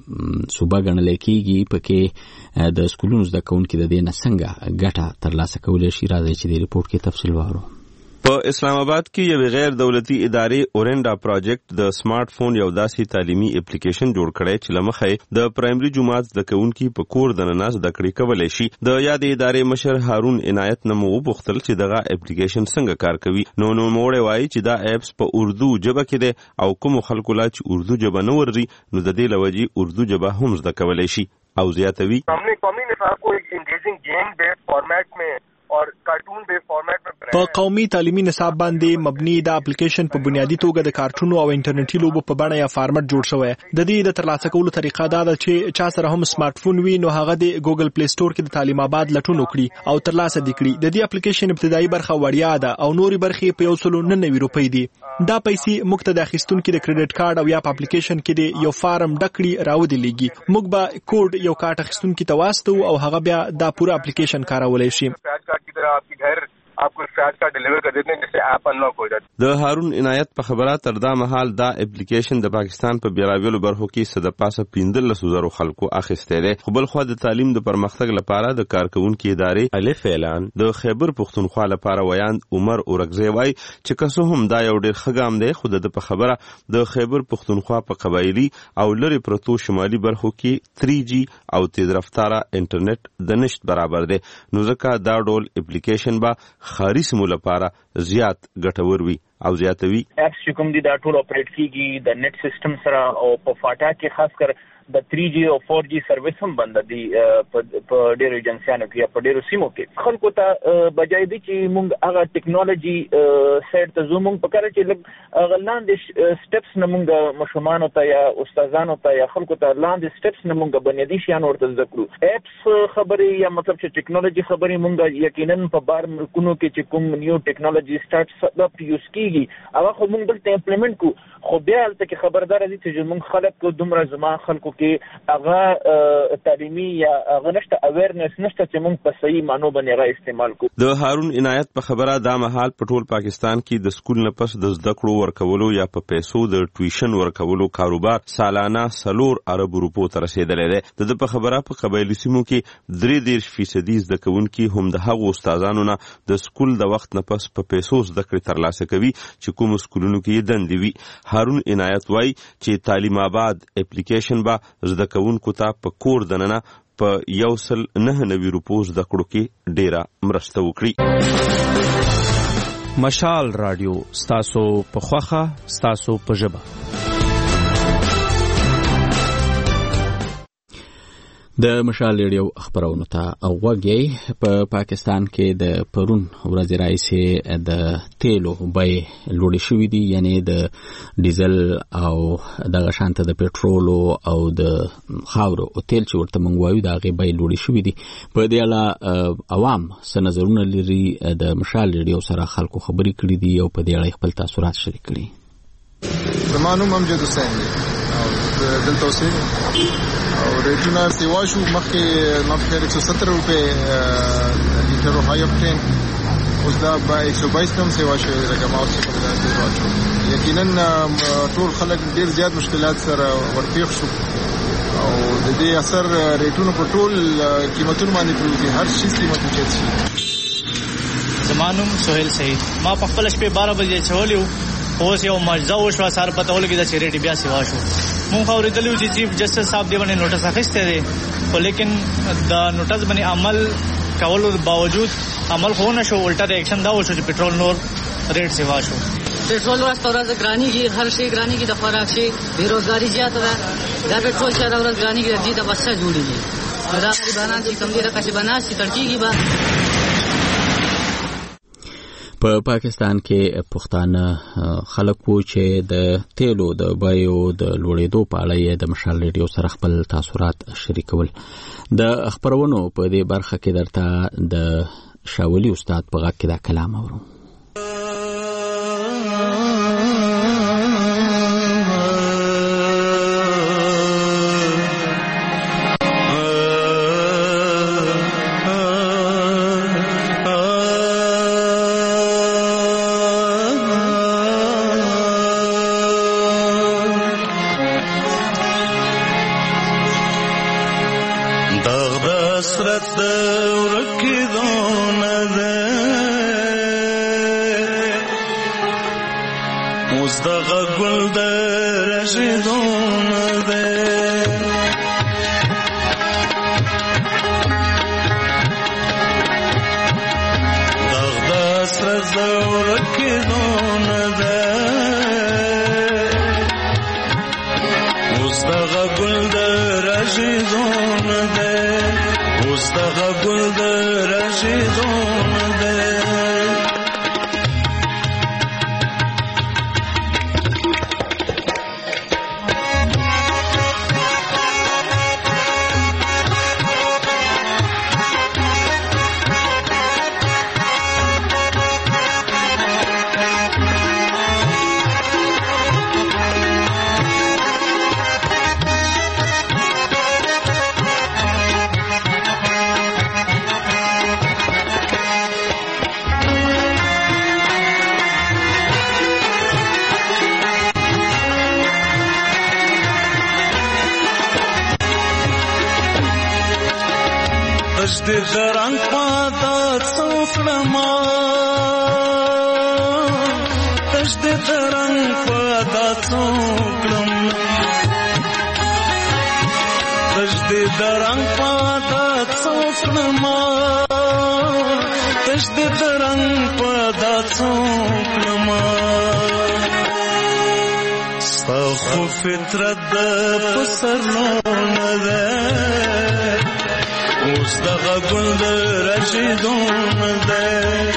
Speaker 1: صوبه ګڼل کېږي پکې د سکولونو زده کوونکي د دې نه څنګه ګټه ترلاسه کولی شي. راځي چې د ریپورت کې تفصیل وارو.
Speaker 11: په اسلام آباد کې یو غیر دولتي ادارې اورنډا پروجیکټ د سمارټ فون یو داسې تعلیمي اپلیکیشن جوړ کړی چې لمخې د پرایمري جماعت د کوونکي په کور د ناس د کړې کولای شي. د یاد ادارې مشر هارون عنایت نمو وبختل چې دغه اپلیکیشن څنګه کار کوي. نو موړې وایي چې دا اپس په اردو ژبه کې ده او کوم خلکو لا چې اردو ژبه نه وري نو د دې لوجي اردو ژبه هم زده کولای شي. او زیاتوي
Speaker 8: हमने قومی نصاب کو ایک انگیجنگ گیم بیس فارمیٹ میں اور کارټون بیس فارمیٹ میں
Speaker 13: په قومي تعلیمي نصاب باندې مبني دا اپلیکیشن په بنیادی توګه د کارټونو او انټرنیټي لوبو په بڼه یا فارمټ جوړ شوی. د دې د ترلاسه کولو طریقه دا ده چې چا سره هم سمارټ فون وي نو هغه د ګوګل پلی سٹور کې د تعلیم آباد لټون وکړي او ترلاسه کړي. د دې اپلیکیشن ابتدایي برخه وړیا ده او نوري برخې په 199 روپۍ دي. دا پیسې موږ ته د اخیستونکو د کریډټ کارت او یا په اپلیکیشن کې د یو فارم ډکړي راوړي لګي. موږ به کوډ یو کارت اخیستونکو ته واسطو او هغه بیا دا پوره اپلیکیشن کارولای شي.
Speaker 8: आपके घर आपको स्क्रैच कार्ड डिलीवर कर देते हैं जिससे ऐप अनलॉक हो जाता है.
Speaker 11: د هارون عنایت په خبره تر دا مهال دا اپلیکیشن د پاکستان په بیلابیلو برخو کې صد پاسه 15,000 خلکو اخیسته دي. خو بل خو د تعلیم د پرمختګ لپاره د کارکونکو ادارې الف اعلان د خیبر پښتونخوا لپاره ویاند عمر اورګزی وای چې کسو هم دا یو ډیر خګام دی. خو د په خبره د خیبر پښتونخوا په قبایلی او لری پرتو شمالي برخو کې 3G او تیز رفتاره انټرنیټ د نشټ برابر دی. نو ځکه دا ډول اپلیکیشن با خاري سیمو لپاره زیات ګټور وي. او زیاتوي
Speaker 17: اپس چې کوم دي دا ټول اپریټ کیږي د نت سیستم سره او په فاټا کې خاص کر
Speaker 8: د 3G او 4G سرویس هم بند دي په ډېرو جنسیانو کې یا په ډېرو سیمو کې. خلکو ته بجای دي چې موږ هغه ټیکنالوژي سایډ ته زموږ په کار چې لږ لاندې سټپس نه موږ مشمانو ته یا استادانو ته یا خلکو ته لاندې سټپس نه موږ بنیادي شیان ورته زده کړو. اپس خبرې یا مطلب چې ټیکنالوژي خبرې موږ یقینا په بار ملکونو کې چې کوم نیو ټیکنالوژي سٹارټ اپ یوز کیږي هغه خو موږ دلته امپلیمنٹ کو. خو بیا هلته کې خبردار دي چې موږ خلک دومره زما خلکو کې هغه تعلیمي یا هغه نشته اویرنس نشته چې موږ په صحیح معنی باندې هغه استعمال کو.
Speaker 11: د هارون عنایت په خبره دا مهال په ټول پاکستان کې د سکول نه پس د زده کړو ورکولو یا په پیسو د ټیوشن ورکولو کاروبار سالانه 4 ارب روپو ته رسیدلی دی. د په خبره په قبایلي سیمو کې 33% زده کوونکي هم د هغو استادانو نه د سکول د وخت نه پس په پیسو زده کړې ترلاسه کوي چې کوم سکولونو کې دندې وي. هارون عنایت وایي چې تعلیم آباد اپلیکیشن به زده کوونکو ته په کور دننه په 199 روپو زده کړو کې ډیره مرسته وکړي.
Speaker 17: مشال رادیو ستاسو په خوخه ستاسو په ژبه.
Speaker 1: د مشال ریډیو خبرونو ته اوغږی په پاکستان کې د پرون ورځ راځي د تیلو بیې لوړې شوې دي، یعنی د ډیزل او د غشانته د پټرولو او د خاورو او تیل چې ورته موږ وایو د هغې بیې لوړې شوې دي. په دې اړه عوام څه نظرونه لري د مشال ریډیو سره خلکو خبرې کړې دي او په دې اړه خپل تاثرات شریک کړي.
Speaker 18: زما نوم امجد حسین دی او دلته اوسېږم او ریټونه سیوا شو مخکې ما په 170 روپے لیټر هاي اپټین اوس دا 122 کم سیوا شوی دی لکه ما اوس کوم دا سیوا شو. یقینا ټول خلک ډیر زیات مشکلات سره ورپېښ شو او د دې اثر ریټونو په ټول قیمتونو باندې پروزي، هر شي قیمت اوچت شي.
Speaker 19: زمانوم سہیل سعید ما په خپل شپې 12 بجې چولیو اوس یو مجزا وشو سار پته ولګی دا چیرې بیا سیوا شو. مونږ اوریدلو چې چیف جسټس صاحب دی باندې نوټس اخیسته دی خو لیکن دا نوټس باندې عمل کولو باوجود عمل خو نه شو، الټا ریاکشن دا وشو چې پټرول نور ریټ سیوا شو.
Speaker 20: پټرول ورځ ګرانی کی هر شی ګرانی کی د خوراک شي بیروزګاری زیاته ده. دا پټرول چې ورځ ګرانی کی د دې د بچا جوړیږي دا غریبانان چې کم دي راکشي بناسي تړکیږي با.
Speaker 1: په پاکستان کې پښتانه خلک وو چې د تیلو د بیو د لوړېدو په اړه د مشال ریډیو سره خپل تاثرات شریکول. د خبرونو په دې برخه کې درته د شاولي استاد په غږ کې دا کلام اورو.
Speaker 21: خو فطرت د پسرونه ده اوس دغه ګل د رشیدونه ده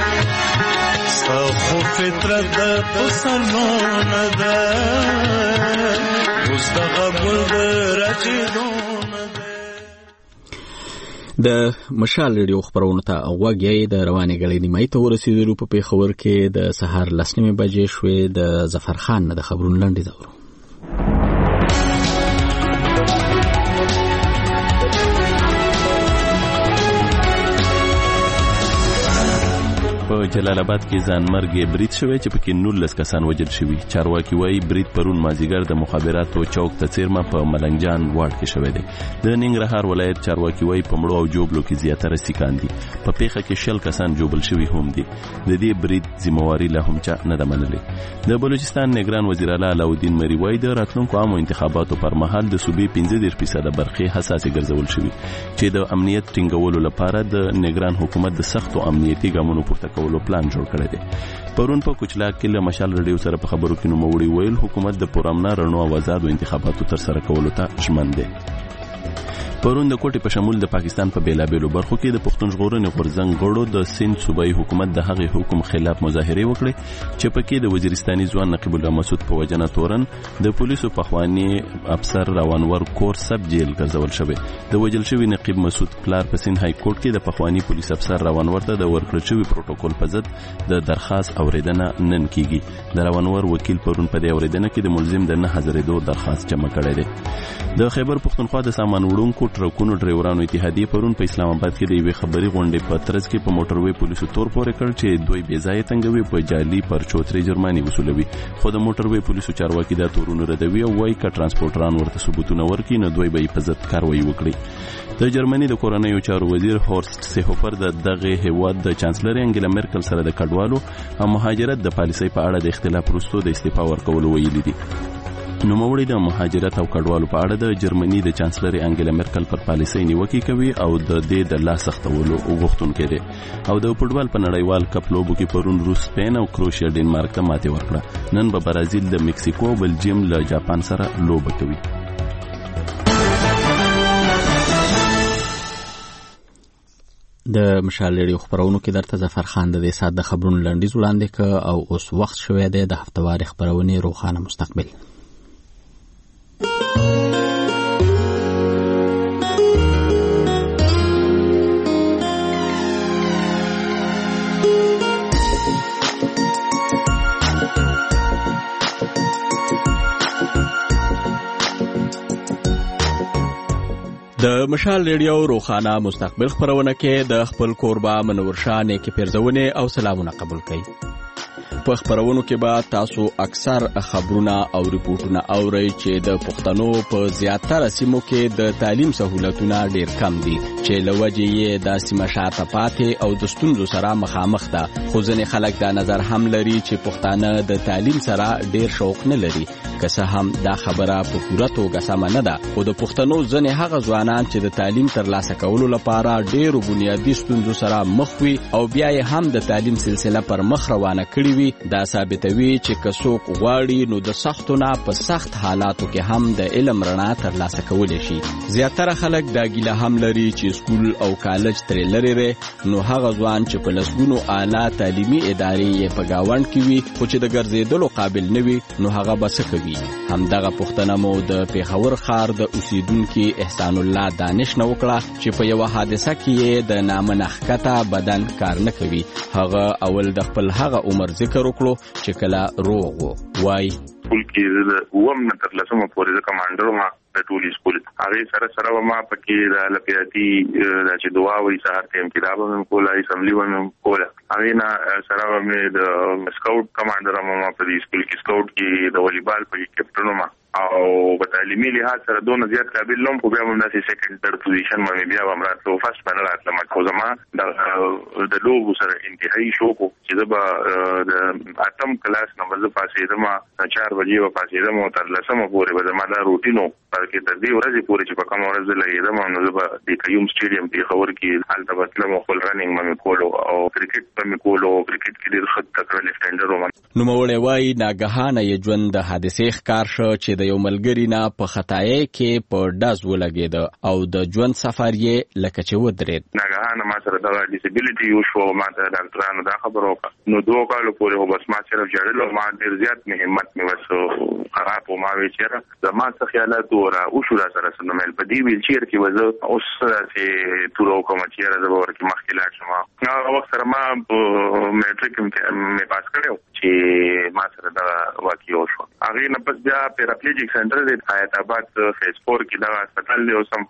Speaker 21: خو فطرت د پسرونه ده اوس دغه ګل د رشیدونه ده.
Speaker 1: د مشال ریډیو خبرونه ته غوږی د روانې غړې نیمای ته ورسېدلو په پیښور کې د سهار 10:00 بجې شوې. د ظفر خان د خبرونو لنډیز اورو.
Speaker 2: په جلال آباد کې ځانمرګ برید شوی چې پکې 19 کسان وژل شوي. چارواکي وایي برید پرون مازیګر د مخابراتو چوک ته څیرمه په ملنګجان واډ کې شوی دی. د ننګرهار ولایت چارواکي وایي په مړو او جوبلو کې زیاتره سیکان دي. په پیښه کې 60 کسان جوبل شوي هم دي. د دې برید ذمہواری لا هم چا نه ده منلې. د بلوچستان نگران وزیر اعلی علاءالدین مري وایي د راتلونکو عامو انتخاباتو پر مهال د صوبې 15% برخې حساسې ګرځول شوي چې د امنیت ټینګولو لپاره د نگران حکومت د سختو امنیتي ګامونو پورته کولو پلان جوړ کړی دی. پرون په کوچلاک کې له مشال ریډیو سره په خبرو کې نوموړي ویل حکومت د پرامنا رڼو او آزادو انتخاباتو تر سره کولو ته ژمن دی. پرون د کوټې په شمول د پاکستان په بیلابیلو برخو کې د پښتون ژغورنې غورځنګ غړو د سند صوبایي حکومت د هغې حکم خلاف مظاهرې وکړې چې پکې د وزیرستاني ځوان نقیب الله مسعود په وجنه تورن د پولیسو پخوانی افسر روانور کور سب جیل ګرځول شوی. د وجل شوی نقیب مسعود پلار په سند های کورټ کې د پخوانی پولیس افسر روانور ته د ورکړل شوی پروتوکول په ضد د درخواست اوریدنه نن کیږي. د روانور وکیل پرون په دې اوریدنه کې د ملزم د 9000 درخواست جمع کړی دی. د خیبر پختونخوا د سامان وړونکو ټرکونو ډرایورانو اتحادیه پرون په اسلام آباد کې د یوې خبري غونډې په ترڅ کې په موټروي پولیسو تور پورې کړ چې دوی بې ځایه تنګوي په جعلي پرچو ترې جرماني وصولوي. خو د موټروي پولیسو چارواکي دا تورونه ردوي او وایي که ټرانسپورټران ورته ثبوتونه ورکړي نو دوی به یې په ضد کاروایي وکړي. د جرمني د کورنیو چارو وزیر هورست سیهوفر د دغه هیواد د چانسلر انګلا مرکل سره د کډوالو او مهاجرت د پالیسۍ په اړه د اختلاف وروسته د استعفا ورکولو ویلي دي. نوموړي د مهاجرت او کډوالو په اړه د جرمني د چانسلر انګلا مرکل پر پالیسۍ نیوکې کوي او د دې د لاس سختولو غوښتونکی دی. او د فوټبال په نړیوال کپ لوبو کې پرون روس سپین او کروشیا ډنمارک ته ماتې ورکړه. نن به برازیل د مکسیکو او بلجیم له جاپان سره لوبه کوي.
Speaker 1: د مشال ریډیو خبرونو کې درته ظفر خان د دې سات د خبرونو لنډیز وړاندې ک او اوس وخت شوی دی د هفتواري خبرونه روخانه مستقبل. د مشال ریډیو روخانه مستقبل خبرونه کې د خپل کوربه منور شاه نیکی پیرزونه او سلامونه قبول کړئ. په خبرونو کې به تاسو اکثر خبرونه او ریپورتونه اورئ چې د پښتنو په زیاتره سیمو کې د تعلیم سہولتونه ډیر کم دي چې لوجه یې د سیمه شاته پاتې او د ستونزو سره مخامخ ده. خو ځینې خلک دا نظر هم لري چې پښتانه د تعلیم سره ډیر شوق نه لري. که څه هم دا خبره په پوره توګه سمه نه ده. خو د پښتنو ځینې هغه ځوانان چې د تعلیم ترلاسه کولو لپاره ډیرو بنیادي ستونزو سره مخ وي او بیا یې هم د تعلیم سلسله پر مخ روانه کړې وي، دا ثابتوي چې که څوک غواړي نو د سختو نه په سخت حالاتو کې هم د علم رڼا ترلاسه کولی شي. زیاتره خلک دا ګیله هم لري چې سکول او کالج ترې لرې دی، نو هغه ځوان چې په لسګونو اعلی تعلیمي ادارې یې په ګاونډ کې وي خو چې د ګرځېدلو قابل نه وي نو هغه به څه کوي. همدغه پوښتنه مو د پیښور ښار د اوسیدونکي احسان الله دانش نه وکړه چې په یوه حادثه کې یې د نامنحکته بدن کار نه کوي. هغه اول د خپل هغه عمر ذکر وکړو چې کله روغ و. وای
Speaker 22: سکول کې د اوم نه تر لسمه پورې د کمانډر ما د ټولي سکول هغه سره ما پکې د لپیاتي چې دعا وایي سهار ټیم کې دا به مې کوله، اسمبلی به مې کوله. هغې نه سره به مې د سکاوټ کمانډر ما په دې سکول کې سکاوټ کې د والیبال په کیپټن ما او په تعلیمي لحاظ سره دونه زیات قابل لوم خو بیا هم داسې سیکنډ تھرډ پوزیشن باندې بیا هم راتلو، فرسټ باندې راتلم. خو زما د لوبو سره انتهایي شوق و چې زه به د 8م کلاس نه به زه پاسېدم 4 بجې به پاسېدم او تر 10مه پورې به زما دا روټین و. بلکې تر دې ورځې پورې چې په کومه ورځ زه لګېدم نو زه به د قیوم سټیډیم پېښور کې هلته به تلم او خپل رننګ به مې کولو او کرکټ به مې کولو. کرکټ کې ډېر ښه تکړه لیفټ هینډر وم.
Speaker 1: نوموړی وایي ناګهانه یې ژوند د حادثې ښکار شو چې د د یو ملګری نه په خطای کې په ډز ولګید او د ژوند سفر یې لکه چې ودرید.
Speaker 22: ناګهانه ما سره د ډیسابیلیټي یو شو، ما ته ډاکټرانو دا خبر وکړه. نو 2 کال پورې بس ما صرف جړل او ما ډیر زیات همت مې وسو خراب او ما وی چیرې زما څه خیالات ورا او شو سره سنمل په دی ویل چیر کې وځه اوس چې تورو کوم چیرې د ورکه مخکلات شما هغه وخت سره ما میټریک مې پاس کړو چې ما سره دا واقعي شو. هغه نه پس بیا پیراپلیجیک سنټر د حیات آباد فیز 4 کې دا هسپتال له اوسم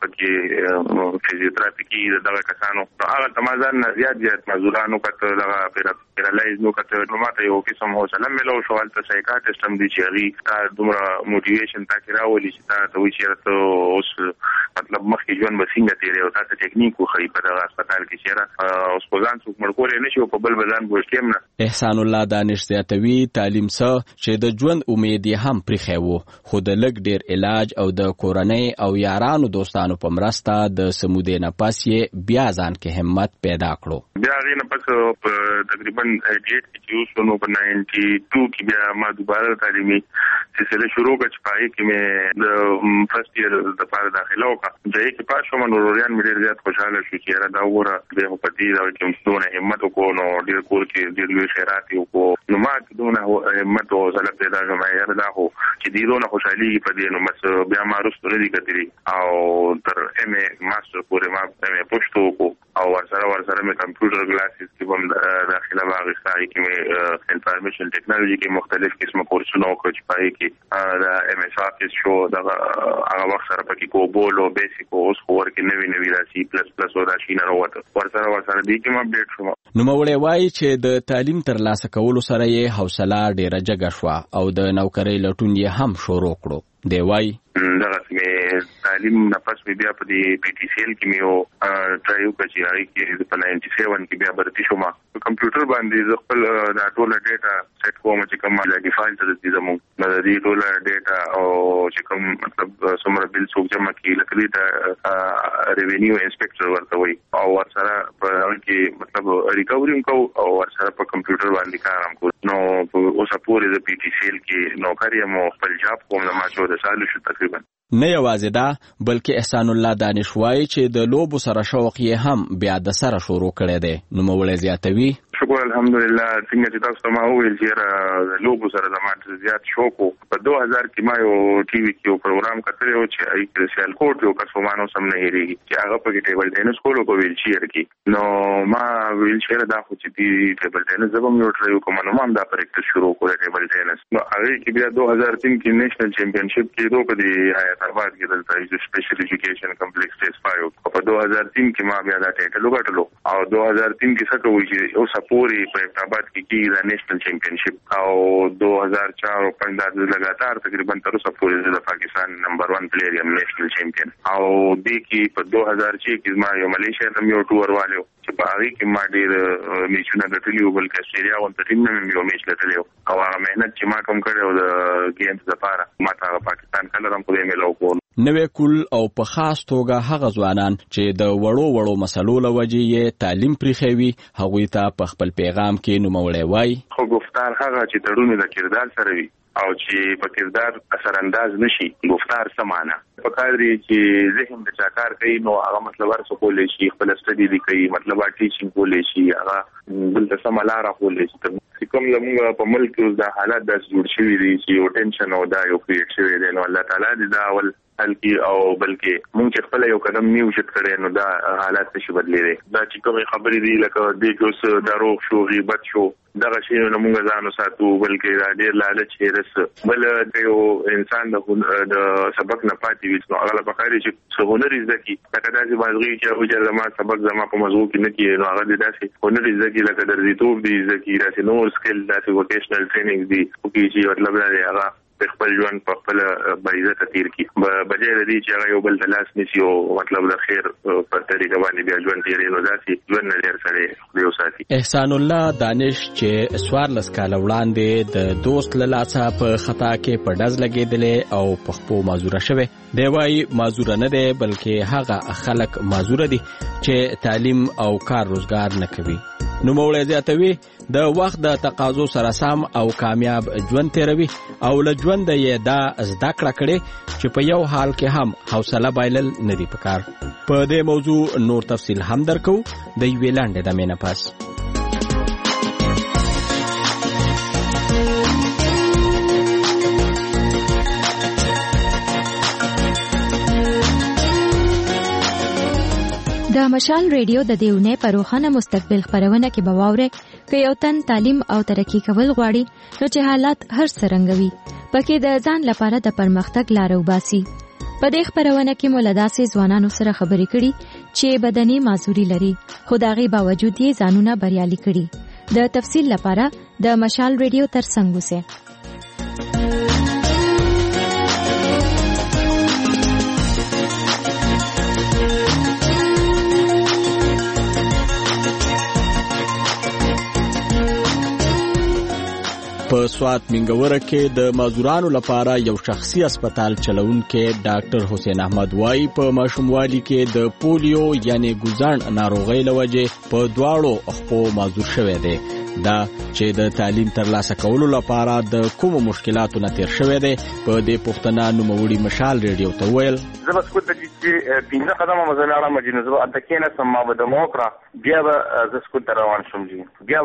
Speaker 22: پکې فزیوتراپي کې دا کسانو هغه تمازان زیات مزورانو کته دا پیرالایز نو کته نو ماته یو قسم حوصله ملو شو ولته سایکاټریسټ هم دي چې هغه دومره موټیویشن تاکي راولي چې تاسو وی چیرته اوس مطلب مخکې ژوند بسینګه تیرې او تاسو ټیکنیک خو خې په دغه هسپتال کې چیرې اوس په ځان څوک مړکول نه شي په بل بدن ګوښتیم نه.
Speaker 1: احسان الله دانش زیاتوي تعلیم سره چې د ژوند امید یې هم پرخېو، خو د لګ ډیر علاج او د کورنۍ او یارانو دوستانو په مرسته د سمودې نه پس یې بیا ځان کې همت پیدا کړو.
Speaker 22: بیا غي نه پس تقریبا 88 کې اوس نو په 92 کې بیا ما دوباره تعلیمي سلسله شروع کړ چې پای کې مې د فرست ایئر د لپاره داخله وکړه. ځکه چې پاس شوم نو روریان مې ډیر زیات خوشاله شو چې را دا وره د په دې دا چې څونه همت وکړو نو ډیر کور کې ډیر لوی خیرات وکړو نو ما دونه همت او زله پیدا کړم یاره دا خو چې دې دونه خوشحالي په دې نو مس بیا ما رسته لري کتري او تر ام ا ماستر پورې ما ام ا پښتو کو او ورسره مې کمپیوټر کلاسز کې هم داخله واغستای کې مې انفارمیشن ټیکنالوژي کې مختلف قسمه کورسونه وکړ چې پای کې دا ام اس افیس شو دا هغه وخت سره پکې کو بولو بیسیک اوس خور کې نوی دا سی پلس پلس او دا شي نه وروته ورسره دې کې ما اپډیټ شوم.
Speaker 1: نو مولوی وایي چې د تعلیم تر لاسه کولو سره یې حوصله ډیره جګه شوه او د نوکرۍ لټون یې هم شروع کړو. دی وایي
Speaker 22: دغه مې تعلیم نه پس بیا په دې پی ټی سی ال کې مې ټرایو کړی هغه کې په 97 کې بیا برتی شوم. په کمپیوټر باندې خپل دا ټول ډیټا سیټ کوم چې کوم له ډیفالټ د زموږ د دې ټول ډیټا او چې کوم مطلب سمره بل څوک جمع کړي لکه دا ریوینیو انسپکټر ورته وي او ورسره په هغه کې مطلب ریکوري کو او ورسره په کمپیوټر باندې کار هم کو. نو اوس پورې د پی ټی سی ال کې نوکری مو خپل جاب کوم ما چې د سالو شو تقریبا.
Speaker 1: نه یوازې دا بلکې احسان الله دانش وایي چې د لوبو سره شوق یې هم بیا د سره شروع کړی دی. نو مولوی زیاتوي
Speaker 22: شکر الحمدلله څنګه چې تاسو ما وویل چې لوبو سره زما زیات شوق په 2000 کې ما یو ټي وي کې یو پروګرام کتلی و چې هغه سیال کوټ یو کسومانو سم نه هېریږي چې هغه په ټیبل ټینس کولو په ویل چیر کې نو ما ویل چیر دا خو چې دی ټیبل ټینس زبم یو ټرایو کوم نو ما دا پریکټیس شروع کړ ټیبل ټینس. نو هغه کې بیا 2003 کې نېشنل چیمپionship کې دوه په دې حیات آباد کې دلته سپیشل ایجوکیشن کمپلیکس ټیسټ 5 په 2003 کې ما بیا دا ټایټل وګټلو او 2003 کې څه کوي چې او سپوري په آباد کې د نېشنل چیمپionship او 2004 او 5 لګاتار تقریبا تر اوسه پورې د پاکستان نمبر 1 پلیئر یم نېشنل چیمپیون او د کې په 2006 کې ما یو ملیشیا ته یو ټور والو چې په هغه کې ما ډېر میچونه ګټلي او بلکې استرالیا او ټیم مې یو میچ ګټلی او هغه مهنت چې ما کوم کړو د گیمز لپاره ما ته پاکستان کلر هم کوی ملو کو.
Speaker 1: نوې کول او په خاص توګه هغه ځوانان چې د وړو مسلو لوجې یې تعلیم پرخوي هغوی ته په خپل پیغام کې نوموړی وایي
Speaker 22: خو گفتار هغه چې تړون د کردار سره وي او چې په کردار اثر انداز نشي گفتار سمانه په کاري چې ذهن د چاکار کوي نو هغه مطلب ورسو کولې شي خپل استدي دی کوي مطلب ټیچینګ کولې شي هغه بل څه سملاره کولې شي کوم لمغه په ملک اوس د حالات د جوړ شوی دي چې یو ټینشن او دا یو کریټ شوی دی نو الله تعالی دې دا اول حلقي او بلکې مونږ خپل یو قدم نیو چې کړی نو دا حالات څه بدلېږي دا چې کومه خبرې دي لکه د اوس دروغ شو غیبت شو دغه شی نو مونږ ځانو ساتو بلکې دا ډېر لالچ هرس بل یو انسان د سبق نه پاتې وي نو هغه په خاري چې هنر زکی لکه داسې بازغي چې او چې زما سبق زما په موضوع کې نه کیږي نو هغه داسې هنر زکی لکه درځيتوب دي زکی داسې نو سکل داسې ووکیشنل ټریننګ دي او چې مطلب دا دی هغه خپل ژوند په خپل باعزت تیر کی بجای د دې چې هغه یو بل تلاش نشي او مطلب د خیر په طریقه باندې بیا ژوند تیرې نو داسې ژوند نه لري سره یو ساتي.
Speaker 1: احسان الله دانش چې سوارلس کال وړاندې د دوست له لاسه په خطا کې په ډز لګېدلې او په خپو معذوره شوی دی وایي معذوره نه دی بلکې هغه خلک معذوره دي چې تعلیم او کار روزګار نه کوي. نوموړی زیاتوي د وخت د تقاضو سره سم او کامیاب ژوند تیروي او له ژونده یې دا زده کړه کړې چې په یو حال کې هم حوصله بایلل نه دي پکار. په دې موضوع نور تفصیل هم درکو د یوې لنډې دمې نه پس.
Speaker 12: د مشال ریډیو د دیونه په روښانه مستقبل خبرونه کې بواوره که یو تن تعلیم او ترقی کول غواړي نو چې حالات هر څرنګه وي پکې د ځان لپاره د پرمختګ لار وباسي. په دې خبرونه کې مولداسي ځوانانو سره خبرې کړي چې بدني معذوري لري خو داغي باوجود یې ځانونه بریالي کړي. د تفصیل لپاره د مشال ریډیو ترڅنګ اوسئ.
Speaker 1: په سوات منګوره کې د مازورانو لپاره یو شخصي هسپتال چلونکي ډاکټر حسین احمد وای په ماشوموالي کې د پولیو یعنی ګوزان ناروغۍ لوجه په دواړو خپو مازور شوی دی. دا چې د تعلیم ترلاسه کولو لپاره د کوم مشکلاتو نه تیر شوی دی په دې پښتنه نوموړي مشال ریډیو ته ویل
Speaker 22: زه بس کوته چې پینځه قدمه مزلاړه مجنزو اتکینه سم ما بده موکرا بیا به ز سکول ته روان شوم بیا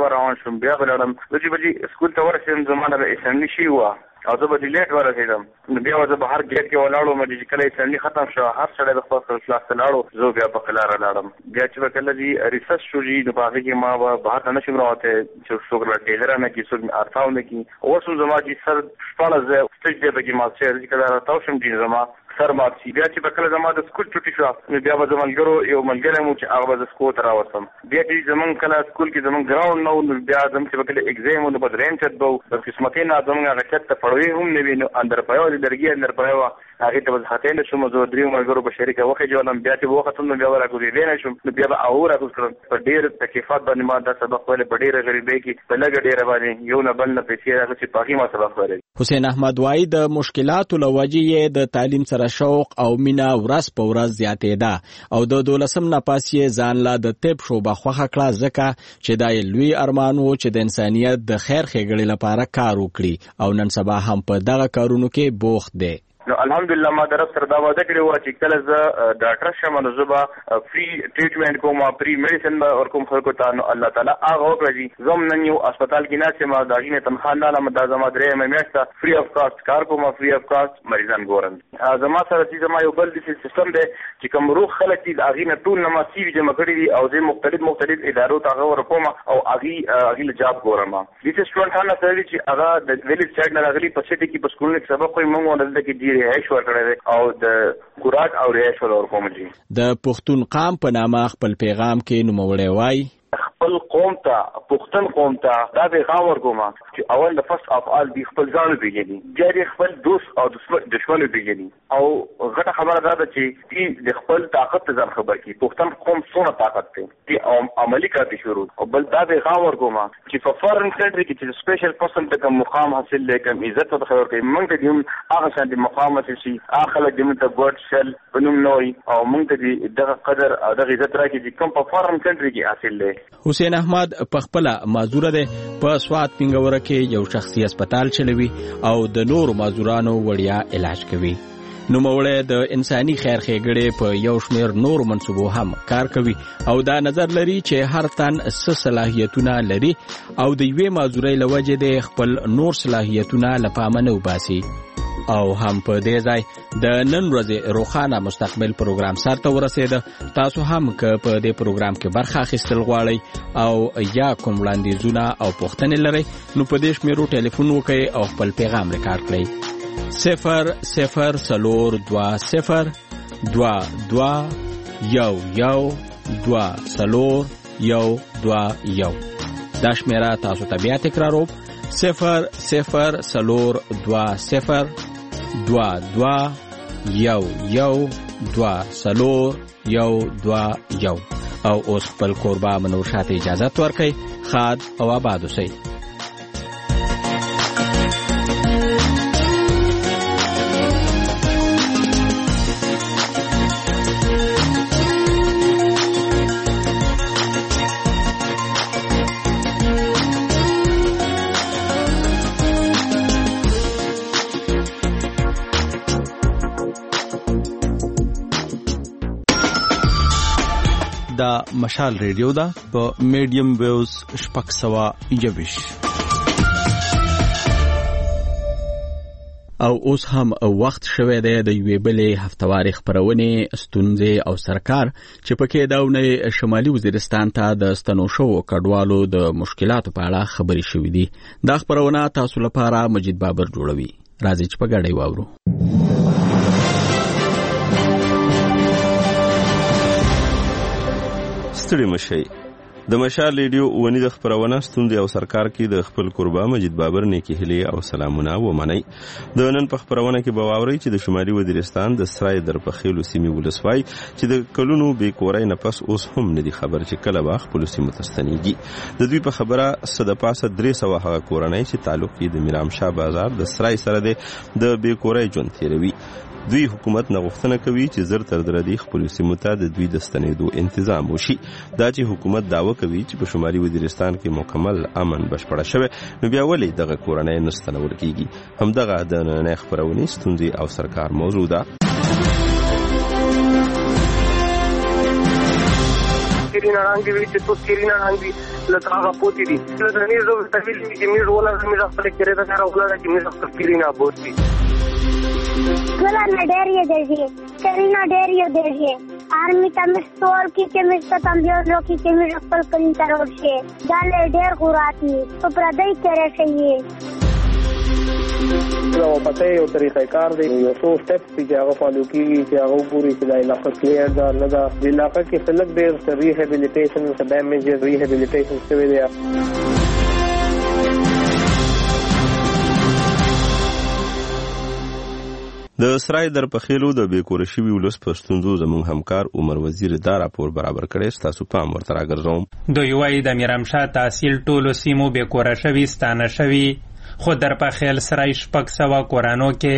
Speaker 22: ولړم چې سکول ته ورسېم زمانه به اسمنی شي وا او زه به لیټ ورسېدم بیا زه بهر گیټ کې ولاړم چې کله اسمنی ختم شو هر سړی د خپل کلاس ته لاړو زه بیا په کلار لاړم بیا چې کله دې ریسرچ شوې د باغ کې ما بهر نه شم راوته چې څوک لا ټیلر نه کې څوک ارتاو نه کې اوس زما چې سر شپاله زه سټیج دی به کې ما چې کله راوتاو شم دې زما سر مارسي بیا چې بکله زما د سکول چټي شو بیا به زمونږ یو ملګری مو چې هغه به سکول ته راوستم بیا چې زمونږ کله سکول کې زمونږ ګراوند نو بیا زمونږ چې بکله ایگزام نو بدرین چت بو د قسمتي نه زمونږ هغه چت ته پړوي هم نه وینو اندر پيو د درګي اندر پيو هغه ته به هاتین شو مزو دریو ملګرو په شریکه وخت جوړم بیا چې وخت نو بیا راغوري نه شم بیا به اورا کوم په ډیر تکلیفات باندې ما د سبق ولې په ډیره غریبۍ کې په لګ ډیره باندې یو نه بل نه پیسې راغلي چې پاکي ما سبق ولې.
Speaker 1: حسین احمد وای د مشکلاتو لوجې د تعلیم سره شوق او مینا ورځ په ورځ زیاتېده او د 12 نه پاسې ځان لا د طب شوبه خوخه کړه ځکه چې دا لوی ارمانو چې د انسانيت د خیر ښېګړې لپاره کار وکړي او نن سبا هم په دغه کارونو کې بوخت دی.
Speaker 22: نو الحمدلله ما طرف سره دا وعده کړې و چې کله زه ډاکټر شم نو زه به فری ټریټمنټ کوم فری میډیسن به ورکوم خلکو ته نو الله تعالی هغه وکړي زم نن یو هسپتال کې ناسې ما داغینه تنخواه نه لم دا زما درې میاشته فری اف کاست کار کوم فری اف کاست مریضان ګورم زما سره چې زما یو بل د سیستم دی چې کوم روغ خلک دي داغینه ټول نه ما سی وی جمع کړی دي او زه مختلف ادارو ته هغه ورکوم او اغي له جاب ګورم د سټوډنټانو سره چې هغه د ویلیج سایډ نه راغلي په سټي کې په سکول کې سبق کوي موږ ولته کې رهائش ورکړی او د خوراک او رهائش ورکوم دي.
Speaker 1: د پښتون قام په نامه خپل پیغام کې نوموړی وای
Speaker 22: خپل قوم ته پښتون قوم ته دا پیغام ورکوم چې اول د فرست اف آل دی خپل ځان پیژني بیا خپل دوست او دشمن پیژني او غټه خبره ده چې د خپل طاقت ځان خبر کی پښتون قوم څونه طاقت دی چې عملی کار شروع او بل دا پیغام ورکوم چې په فارن کنټری کې چې سپیشل پرسن ته کوم مقام حاصل لکم عزت او خبر کوي موږ ته هم هغه شان د مقام حاصل شي اخله د مت ورډ شل بنوم نوې او موږ ته دغه قدر او دغه عزت راکړي چې کوم په فارن کنټری کې حاصل دی.
Speaker 1: حسین احمد په خپل معذور دی په سوات منګوره کې یو شخصي هسپتال چلوي او د نورو معذورانو وړیا علاج کوي. نوموړی د انساني خیر ښېګړې په یو شمېر نورو منصوبو هم کار کوي او دا نظر لري چې هر تن څه صلاحیتونه لري او د یوې معذورۍ له وجې د خپل نور صلاحیتونه له پامه نه وباسي. او هم په دې ځای د نن ورځې روښانه مستقبل پروګرام سره ورسېده. تاسو هم که په دې پروګرام کې برخه اخیستل غواړئ او یا کوم وړاندیزونه او پوښتنې لرئ نو په دې شمیرو ټلیفون وکړئ او خپل پیغام ریکارډ کړئ 0020222 دا شمیره تاسو ته بیا تکراروم 0022222 او اوس خپل قربا منور شاته اجازه ورکړئ. خاد او آباد اوسئ.
Speaker 17: مشال ریډیو دا په میډیم ویوز 621.
Speaker 1: او اوس هم وخت شوه دی د یوې بلې هفتواري خبرونې ستونزې او سرکار چې پکې داونه شمالي وزیرستان ته د ستنو شو کډوالو د مشکلاتو په اړه خبرې شوې دي. دا خبرونه تاسو لپاره مجید بابر جوړوي. راځي چې په ګډه واورو.
Speaker 11: ستړي مشي د مشال ریډیو ونی د خبرونه ستوندې او سرکار کې د خپل قربا مجید بابر نیکی هلي او سلامونه و منی. د نن په خبرونه کې بواوري چې د شمالي وزیرستان د سرای در په خېلو سیمې ولسوای چې د کلونو بې کورای نه پس اوس هم ندي خبر چې کله به خپل سیمه تستنیږي. د دوی په خبره صد پاسه 300 هغه کورنۍ چې تعلق یې د میرام شاه بازار د سرای سره د بې کورای ژوند تیروي. دوی حکومت نه غوښتنه کوي چې زر تر دردي خپل سیمو ته د دوی د ستنېدو تنظیم وشي. دا چې حکومت داوا کوي چې په شمالي وزیرستان کې مکمل امن بشپړه شوه، نو بیا ولې دغه کورنۍ نستنول کیږي؟ همدغه د نن خبرونې ستونزې او سرکار موضوع ده.
Speaker 6: Kirina rangi vice to Kirina rangi lataga poti di ladani zo tavil ki mir rola mi rafle kere da kara rola ki mir rafle Kirina poti
Speaker 10: kala naderia deje Kirina deria deje army tam store ki ke mir tam jo roki ke mir rafle karin taror she dale der gurati to pradai kere chahiye
Speaker 6: لو پته یو طریقې کار دی یو څو سټپ چې هغه فالو کیږي چې هغه ګوري چې د علاقه کلیر ده نه ده د علاقه کې فلک ډېر ریهابیلیټیشن او ډیمیج ریهابیلیټیشن شوی دی.
Speaker 11: د سرای در په خېلو د بیکور شوي ولس په ستونزو زموږ همکار عمر وزیر دا راپور برابر کړی. ستاسو پام ورته راګرځوم.
Speaker 23: دوی وایي د میرام شاه تحصیل ټولو سیمو بیکور شوي ستانه شوي، خو در په خیل سرای 600 کورانو کې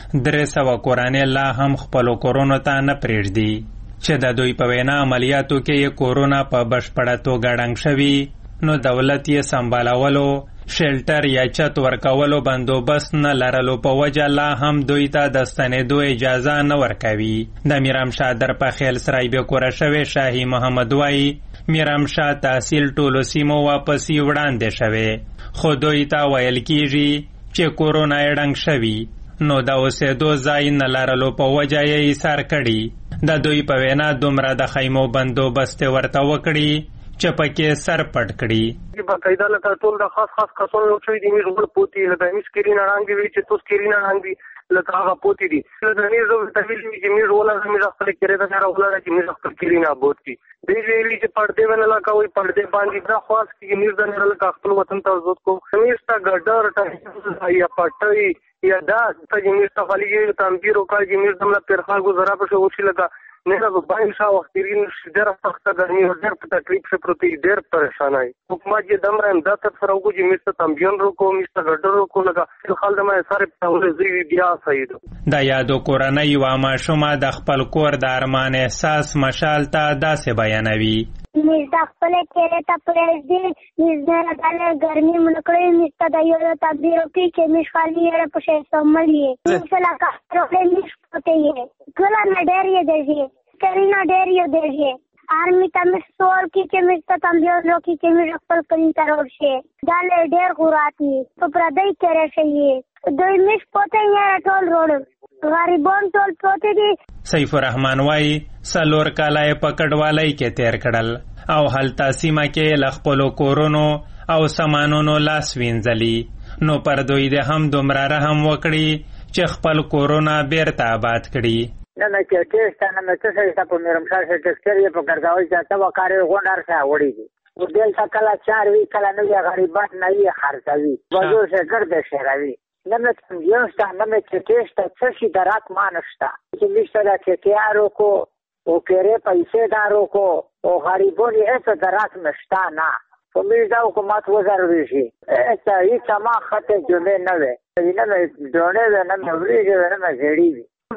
Speaker 23: 300 کورانې لا هم خپلو کورونو ته نه پرېږدي چې د دوی په وینا عملیاتو کې یې کورونا په بشپړه توګه ړنګ شوي، نو دولت یې سمبالولو شیلټر یا چت ورکولو بندوبست نه لرلو په وجه لا هم دوی ته د ستنېدو اجازه نه ورکوي. د میرام شاه در په خیل سرای بیکوره شوی شاهي محمد وایي میرام شاه تحصیل ټولو سیمو واپسی وړاندې شوی، خو دوی ته ویل کیږي چې کورونا یې ړنګ شوي، نو د اوسېدو ځای نه لرلو په وجه یې ایثار کړي. د دوی په وینا دومره د خیمو بندوبست ورته وکړي چې پکې سر پټ کړي.
Speaker 6: باقاعده لکه ټول د خاص کسانو یو څوی دی میږ پوتی لکه میس کرینا رانګي وی چې توس کرینا رانګي لکه هغه پوتی دي د نه زو تحویل چې میږ ولا میږ خپل کړي دا سره ولا چې میږ خپل کرینا بوتي دی ویلي چې پردې ونه لکه وي پردې باندې دا خاص کې میږ د نه لکه خپل وطن ته ضرورت کو سمیستا ګډر ته یا پټي یا دا چې میږ ته خالي تنبیر او کاږي میږ دمله پرخا گزارا په شو شي لکه نه دا باندې شاو وخترین ډېر سخت ګرمي او ډېر په تکلیف شه پروتي ډېر پریشانای. حکومت یې دمره امداد سره وګوري چې مست تنبیون روکو مست ګډر روکو لگا خل دمه سره په ورزي بیا صحیح.
Speaker 23: دا یادو کورنۍ و ماشومه د خپل کور د ارمان احساس مشال ته داسې بیانوي.
Speaker 10: میزدا خپل کېره ته پرېږدي میزدا دله ګرمي ملکړې میستا د یو تبدیل کی چې مشخالي یې په شې سملې مثلا کا پروګرام نشته یې کله نه ډېر یې دی کرینا ډېر یې دی army tam store ki che mi sta tambion roki che mi خپل کین ترور شي دا له ډېر غراتی په پردای کړه شي دوی مش پته یې ټول روډ غریبون ټول پته دي.
Speaker 23: سیف الرحمن وای سلور کالای پکړوالای کې تیر کړل او هلته سیمه کې لخپلو کورونو او سامانونو لاس وینځلي، نو پر دوی د هم دومره رحم وکړي چې خپل کورونه بیرته آباد کړي.
Speaker 24: نه چې ټیسټ نه مې څه څه په میرم شاه ټیسټري په ګرځاوي چې تا وکړې غونډار سره وړي دي او دل تا کلا چار وی کلا نو یا غریبات نه یې خرڅوي وځو څه ګرځي شراوي نه مې یو څه نه مې چې ټیسټ څه شي درات مانشتا چې مشته چې تیارو کو او کېره پیسې دارو کو او غریبونی هڅه درات نشتا نه په مې دا حکومت وزاري شي اته هیڅ ما خطه جوړه نه وي نه مې جوړه نه مې ورېږي نه مې جوړي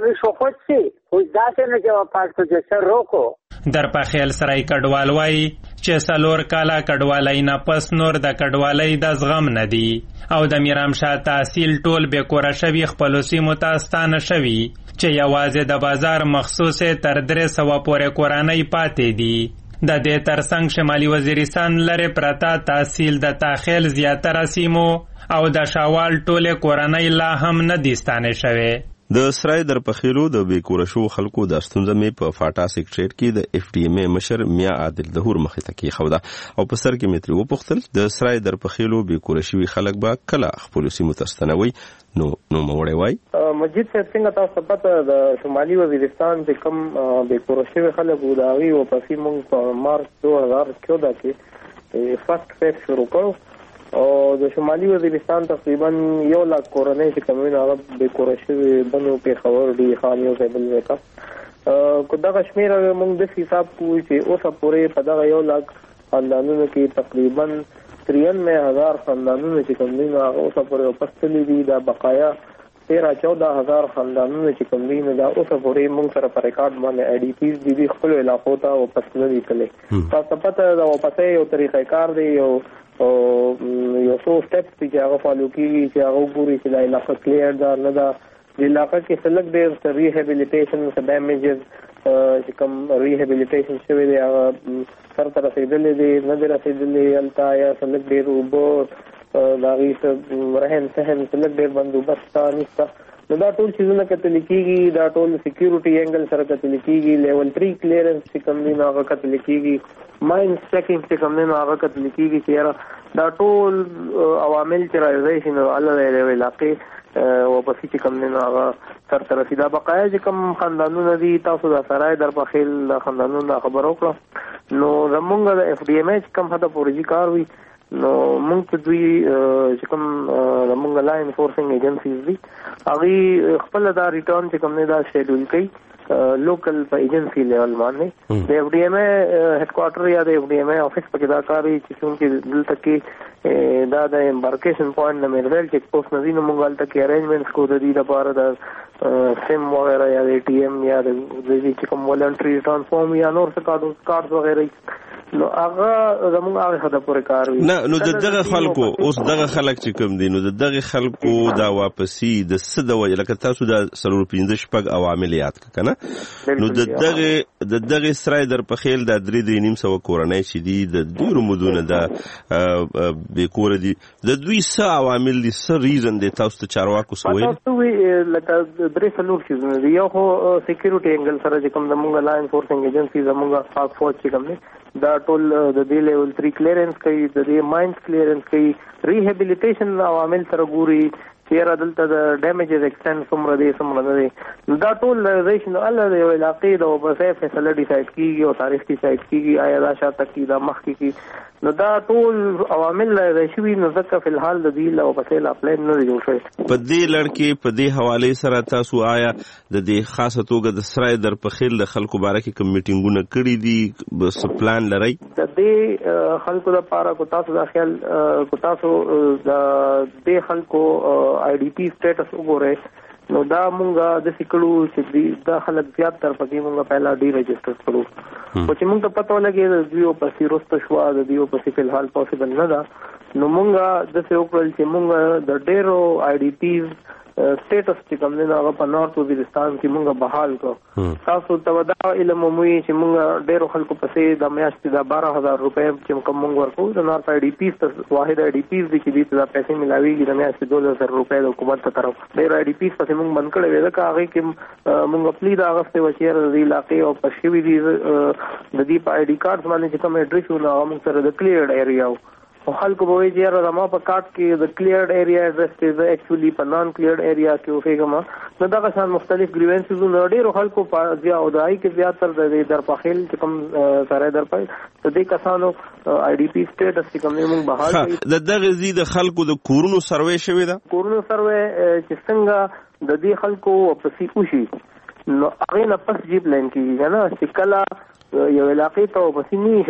Speaker 23: در په خیل سرای کډوال وای چې سلور کاله کډوالای نه پس نور د کډوالای د زغم نه دی او د میرام شاه تحصیل ټول به کور شوی خپل سیمو ته ستانه شوی چې یوازې د بازار مخصوصه تر 300 پورې کورانای پاتې دي. د دې ترڅنګ شمالي وزیرستان لرې پرته تحصیل د تاخیل زیاتره سیمو او د شاوال ټولې کورنۍ لا هم نه دي ستانې شوې.
Speaker 11: د سرای در پخیلو د بیکوره شو خلکو د ستونزه مې په فاټا سیکریټریټ کې د اف ډي ایم ای مشر میا عادل ظهور مخې ته کېښوده او په سر کې مې ترې وپوښتل د سرای در پخیلو بیکوره شوي خلک به کله خپلو سیمو ته ستنوي. نو نوموړی وایي
Speaker 6: مجید صاحب څنګه تاسو پته د شمالي وزیرستان چې کوم بیکوره شوي خلک وو د هغوی واپسي موږ په مارچ 2014 کې فرسټ فیز شروع کړو او د شمالي وزیرستان تقریبا 1 لک کورنۍ چې کومونه هغه بیکوره شوي بنو پېښور ډي خان یو ځای بل ځای ته که دغه شمېره موږ داسې حساب کوو چې اوسه پورې په دغه 1 لک خاندانونو کې تقریبا 93,000 خاندانونه چې کومونه هغه اوسه پورې واپس تللي دي. دا بقایا 13-14,000 خاندانونه چې کوم دي نو دا اوسه پورې موږ سره په ریکارډ باندې آی ډي پیز دي خپلو علاقو ته واپس نه دي تللی. تاسو پته د واپسۍ یو طریقه کار دی یو څو سټپس دي چې هغه فالو کېږي چې هغه وګوري چې دا علاقه کلیر ده نه ده. د علاقه کې څه لږ ډېر ریهیبلیټیشن څه ډیمیجز چې کوم ریهیبلیټیشن شوی دی هغه سر ته رسېدلی دی نه دی رسېدلی هلته یا څه لږ ډېر اوبه د هغوی څه رهن سهن څه لږ ډېر بندوبست شته نشته. نو دا ټول چیزونه کتلی کېږي دا ټول سیکیورټي اینګل سره کتلی کېږي. لیول 3 کلیرنس چې کوم دی نو هغه کتلی کېږي. ماینس چیکینګ چې کوم دی نو هغه کتلی کېږي چې یاره دا ټول عوامل چې راځي شي نو الله د یوې علاقې واپسې چې کوم دی نو هغه سرته رسي. دا بقایا چې کوم خاندانونه دي تاسو د سرای در پخیل د خاندانونو خبر وکړه نو زمونږ د اف ډي ایم ای چې کوم حده پورې کار وي نو موږ ته دوی چې کوم زمونږ لا انفورسنګ ایجنسیز دي هغوی خپله دا ریټرن چې کوم دی دا شیډول کوي لوکل په ایجنسي لیول باندې. د اف ډي ایم ای هیډ کوارټر یا د اف ډي ایم ای افیس پکې دا کار وي چې څومره دلته کې دا د امبارکیشن پوینټ نه میرول چیک پوسټ نه دي نو موږ هلته کې ارینجمنټس کوو د دې لپاره د سیم وغیره یا د اے ټي ایم یا د چې کوم والنټري ریټرن فارم یا نور څه کارډ وغیره نو هغه زموږ هغه حدا پورې کار وي.
Speaker 11: نه نو د دغه خلکو اوس دغه خلک چې کوم دي نو د دغه خلکو دا واپسی د څه د وجه لکه تاسو د 15 عوامل یاد کنه نو د دغه سرای در پخیل د 3.5 کورنۍ چې دي د ډیرو مودونه د بیکور دي د دوی څه عوامل دي څه ریزن دي تاسو ته چارواکو سوي
Speaker 6: تاسو وی لکه درې څلور چیزونه دي. یو خو سکیورټي انګل سره چې کوم د موږ لا انفورسنګ ایجنسی زموږ پاک فوج چې کوم دي دا ټول د دې لیول 3 کلیرنس کوي د دې ماینز کلیرنس کوي ریهیبلیټیشن عوامل سره ګوري چیرې دلته د ډیمیجز ایکسټند څومره دی څومره نه دی دا ټول ریزن الله د علاقې د وبسې فیصله ډیسایډ کیږي او تاریخ ډیسایډ کیږي آیا دا شاته کی دا مخ کی نو دا ټول عوامل راشي نو ځکه په الحال د دې له وبسې لا پلان نه جوړ شوی.
Speaker 11: په دې لړ په دې حواله سره تاسو آیا د دې خاصه توګه د سرای در پخیل د خلکو باره کې کوم میټینګونه کړی دي بس پلان لري
Speaker 6: د دې خلکو لپاره کو تاسو د خیال کو تاسو د دې خلکو آی ډي پی سټیټس وګورئ نو دا مونږه د سکړو چې دا خلک زیات تر پکې مونږه پهلا ډي رجسټر کړو او چې مونږ ته پته ولګي د دیو په سیروست شوا د دیو په فل حال پوسیبل نه ده نو مونږه د څه وکړل چې مونږه د ډیرو آی ډي پیز سټیټس چې کوم نه هغه په نارث وزیرستان کې مونږه بحال کو تاسو ته دا علم موي چې مونږه ډیرو خلکو پسې د میاشتې د 12,000 روپے چې کوم مونږ ورکو د نارث آی ډي پیز ته واحد آی ډي پیز د کې دي د پیسې ملاويږي د میاشتې 2,000 روپے د حکومت ته طرف ډیر آی ډي پیز پسې مونږ بند کړی وې دا هغه کې مونږ خپل د اغسطه وشیر د علاقې او پښوی دي د دې په آی ډي کارت باندې چې کوم اډرس و نو موږ سره د کلیئرډ ایریا او خلکو به وایي چې راما په کارت کې د کلیئرډ ایریا اډرس دی اکچولی په نان کلیئرډ ایریا کې اوسېږم نو دا شان مختلف گریوینسز نو ډېر خلکو په ځیا او دای کې زیاتره د درپخیل چې کوم سره درپای د دې کسانو آی ډي پی سټیټس کوم موږ بحال
Speaker 11: د دغه زید خلکو د کورونو سروې شوی دا
Speaker 6: کورونو سروې چې څنګه د دې خلکو واپسې وشي نو هغه نه پس جیب لین کیږي نه چې کله یو علاقې ته واپسې نه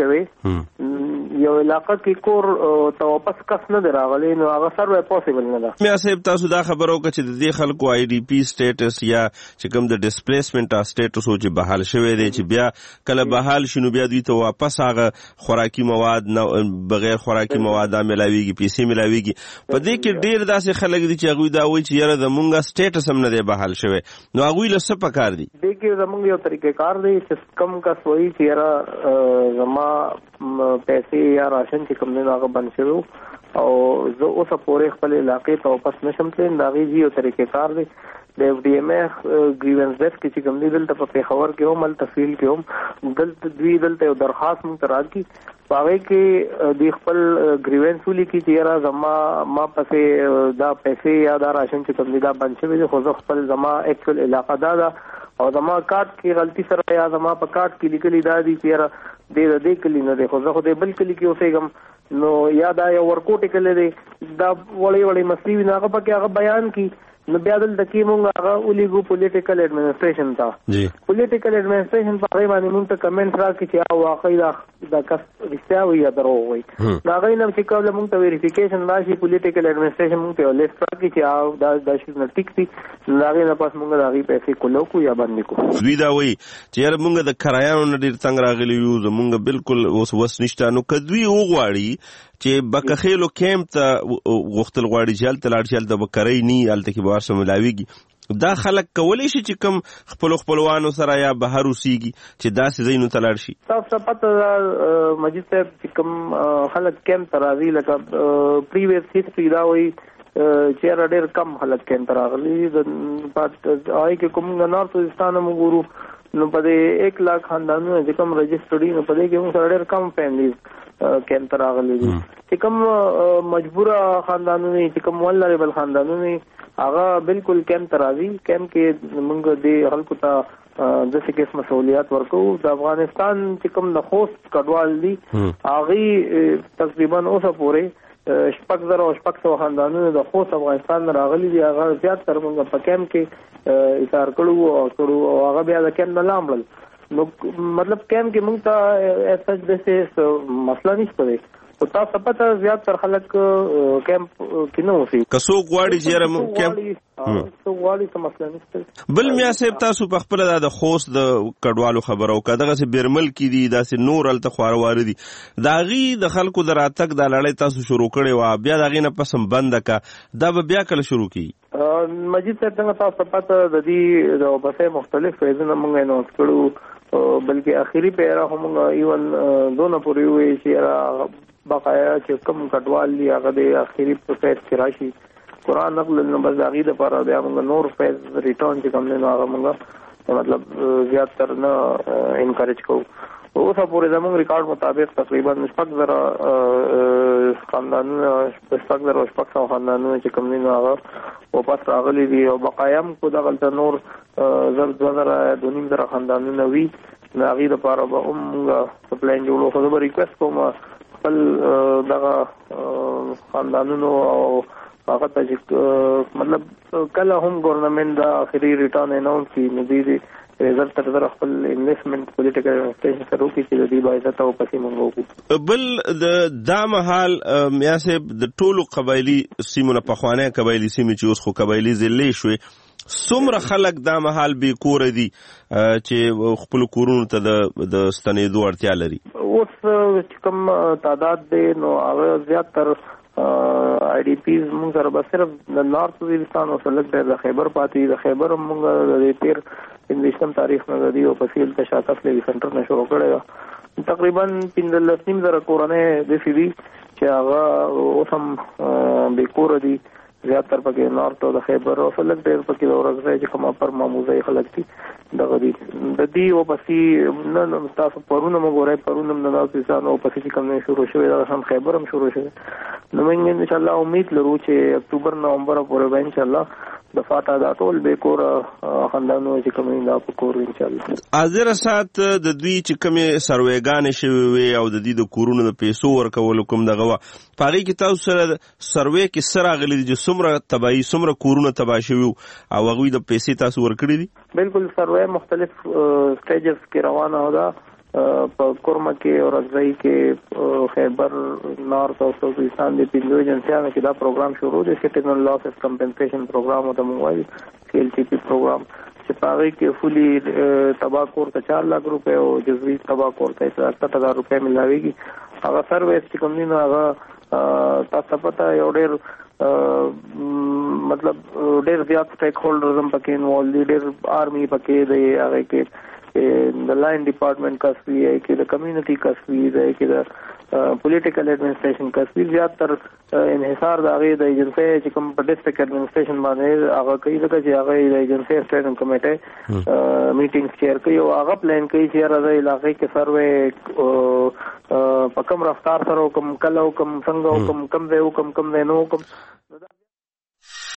Speaker 6: شوي یو علاقه کې کور ته واپس کس نه دراغلی نو هغه سروې پوسیبل نه ده.
Speaker 11: میا صاحب تاسو دا خبرو که چې د دې خلکو آی ډي پی سټیټس یا چې کوم د ډیسپلیسمنت سټیټس او چې بحال شوی دی چې بیا کله بحال شنو بیا دوی ته واپس هغه خوراکي مواد نه بغیر خوراکي مواد ملاويږي پیسې ملاويږي په دې کې ډیر داسې خلک دي چې هغه دا وایي چې یاره د مونږه سټیټس هم نه دی بحال شوی نو هغه له څه پکار دي
Speaker 6: دې کې زمونږ یو طریقې کار دی چې کم کا سوي چې را زما پیسې یا راشن چې کوم نه هغه بند شوی او زه اوس پورې خپل علاقې ته واپس نشم تللی. دا غي یو طریقې کار دی د اف ډي ام ګریونس ډیسک چې کوم دی دلته په پیښور کې هم تفصیل کې هم دلته دوی دلته یو درخواست مونږ ته راکړي پاوی کې د خپل ګریونس ولیکي چې را زما ما پسې دا پیسې یا دا راشن چې کوم دی دا بند شوی دی خو زه خپل زما اکچوال علاقه دا او زما کارت کې غلطي سره یا زما په کارت کې لیکلي دا دي چې را دې کلی نه دی خو زه خو دې بل کلی کې اوسېږم نو یا دا یو ورکوټ کلی دی دا وړي مسلې نه هغه پکې هغه بیان کی نو بیا دلته کې مونږ هغه ولېګو پولیټیکل اډمنسټریشن ته پولیټیکل اډمنسټریشن په هغه باندې مونږ ته کمنټ راکړي چې واقعي دا کس رښتیا وي یا دروغ وي دا غي نه چې کوم مونږ ته ویریفیکیشن راشي پولیټیکل اډمنسټریشن مونږ ته لیست راکړي چې دا شي نه ټیک دي دا غي نه پاس مونږ دا غي پیسې کولو کو یا باندې کو
Speaker 11: دوی دا وایي چې مونږ د کرایانو نه ډیر څنګه راغلی یو زمونږ بالکل اوس نشته نو کدوی وغواړي چې بکخېلو کیمپ ته غوښتل غواړي چې هلته لاړ شي هلته به کرۍ نی هلته کې به ورسره ملاویږي دا خلک کولی شي چې کوم خپلوانو سره یا بهر اوسېږي چې داسې ځایونو ته لاړ شي.
Speaker 6: تاسو پته مجید صاحب چې کوم خلک کیمپ ته راځي لکه پریویس هیستري دا وایي چې ډېر کم خلک کیمپ ته راغلي کې کوم نارت ویسټان موږ ګورو نو په دې 1 लाख خاندانونو چې کوم رجسټرډي نو په دې کې موږ ډېر کم فیملیز کیمپ ته راغلي دي چې کوم مجبوره خاندانونه چې کوم ولربل خاندانونه هغه بالکل کیمپ ته راځي. کیمپ کې موږ د خلکو ته د څه قسم مسؤلیت ورکو د افغانستان چې کوم د خوست کډوال دي هغه تقریبا اوسه پورې شپږ زره او شپږ سوه خاندانونه د خوست افغانستان راغلي دي هغه زیات تر موږ په کیمپ کې ایثار کړو او هغه بیا د کیمپ نه لاړل نو مطلب کیمپ کې موږ ته اساس دسه مسله نشته دی او تاسو پته زیات تر خلک کیمپ کې نه اوسي
Speaker 11: کسو غواړي چې موږ کیمپ
Speaker 6: څو غواړي څه مسله نشته.
Speaker 11: بل میا صاحب تاسو په خپل د خوست د کډوالو خبرو کداغه سه بیرمل کې دي داسې نور الته خوروار دي داغي د خلکو دراتک د لړۍ تاسو شروع کړي وا بیا داغي نه پسم بند کا دا بیا کله شروع کی
Speaker 6: مجید صاحب څنګه تاسو پته د دې د بسې مختلف فیزونه موږ اناونس کړو بلکې اخیری پیرا هم ایون دونه پورې وي چې بقایا چې کوم کډوال دی هغه د اخیری پروسس کې راشي قرآن نقل نو بس هغه د لپاره بیا موږ نور فیز ریټرن چې کوم نه هغه موږ مطلب زیات تر نه انکریج کوو اوس پورې زموږ ریکارډ مطابق تقریبا 6 خاندانونه 6 خاندانونه چې کوم نه هغه واپس راغلي دي او بقایم کو دغه نور زر خاندانونه وی هغه د لپاره به موږ پلان جوړو خو به ریکوست کوم خپل دغه خاندانونو او هغه ته مطلب کله هم ګورنمنت دا اخري ریټرن اناونس کی ندی رزلټ تر خپل انویسټمنٹ پولیټیکل انویسټیشن سره وکړي چې د دې باعث ته پسې منغو
Speaker 11: بل د محل میا صاحب د ټولو قبایلی سیمونه په خوانه قبایلی سیمه چې اوس خو قبایلی ضلع شوي څومره خلک دا محل به کور دي چې خپل کورونو ته د ستنېدو اړتیا لري
Speaker 6: اوس کوم تعداد دی نو هغه زیات تر آی ډی پیز موږ سره به صرف د نارت ویلستان او سلک د خیبر پاتې د خیبر موږ د تیر انګلیشن تاریخ نه دی او فصیل تشاتف لوي سنټر نه شروع کړی تقریبا 15,000 کورونه د سیدي چې هغه اوسم به کور دي زیات تر پکې نارت او د خیبر او سلک ډېر پکې د ورځې چې کومه پر معموزه خلک دي دغه دي د دې او پسې نن تاسو پرونه مګورای پرونه د ناسو او پسې کوم نه شروع شوی دا هم خیبر هم شروع شوی نو موږ ان شاء الله امید لرو چې اکتوبر نومبر پورې به ان شاء الله د فاټا د ټول به کور خندانو چې کوم دا په کور ان شاء الله
Speaker 11: حاضر سات د دوی چې کوم سروېګان شوی وي او د دې د کورونو د پیسو ورکول کوم دغه پاره کې تاسو سره سروې کې سره غلي چې څومره تباہي څومره کورونه تباہ شوی او هغه د پیسې تاسو ورکړي دي
Speaker 6: بالکل سروې مختلف سټیجز کې روانه ده په کورما کې او رضای کې خیبر نارت او سوزستان د پینځو ایجنسیانو کې دا پروګرام شروع دی سټیزن لاس کمپنسیشن پروګرام او د موبایل سی ال ټي پی پروګرام چې پاره کې فولي تباہ کور ته 4 लाख रुपए او جزوی تباہ کور ته 70,000 روپے ملاويږي هغه سرویس چې کوم نه هغه تاسو پته یو ډېر مطلب ډېر زیات سټیک هولډرز هم پکې انوالو دي ډېر آرمي پکې دی هغه کې
Speaker 3: کې د لاین ډپارټمنټ کس وی کې د کمیونټي کس وی کې د پولیټیکل ایڈمنسټریشن کس وی زیات تر انحصار د هغه د ایجنسی چې کوم په ډیسټریکټ ایڈمنسټریشن باندې هغه کوي چې هغه د ایجنسی اسټیټینګ کمیټه میټینګ چیر کوي او هغه پلان کوي چې راځي علاقې کې سروې په کوم رفتار سره کوم کله کوم څنګه کوم دی نو کوم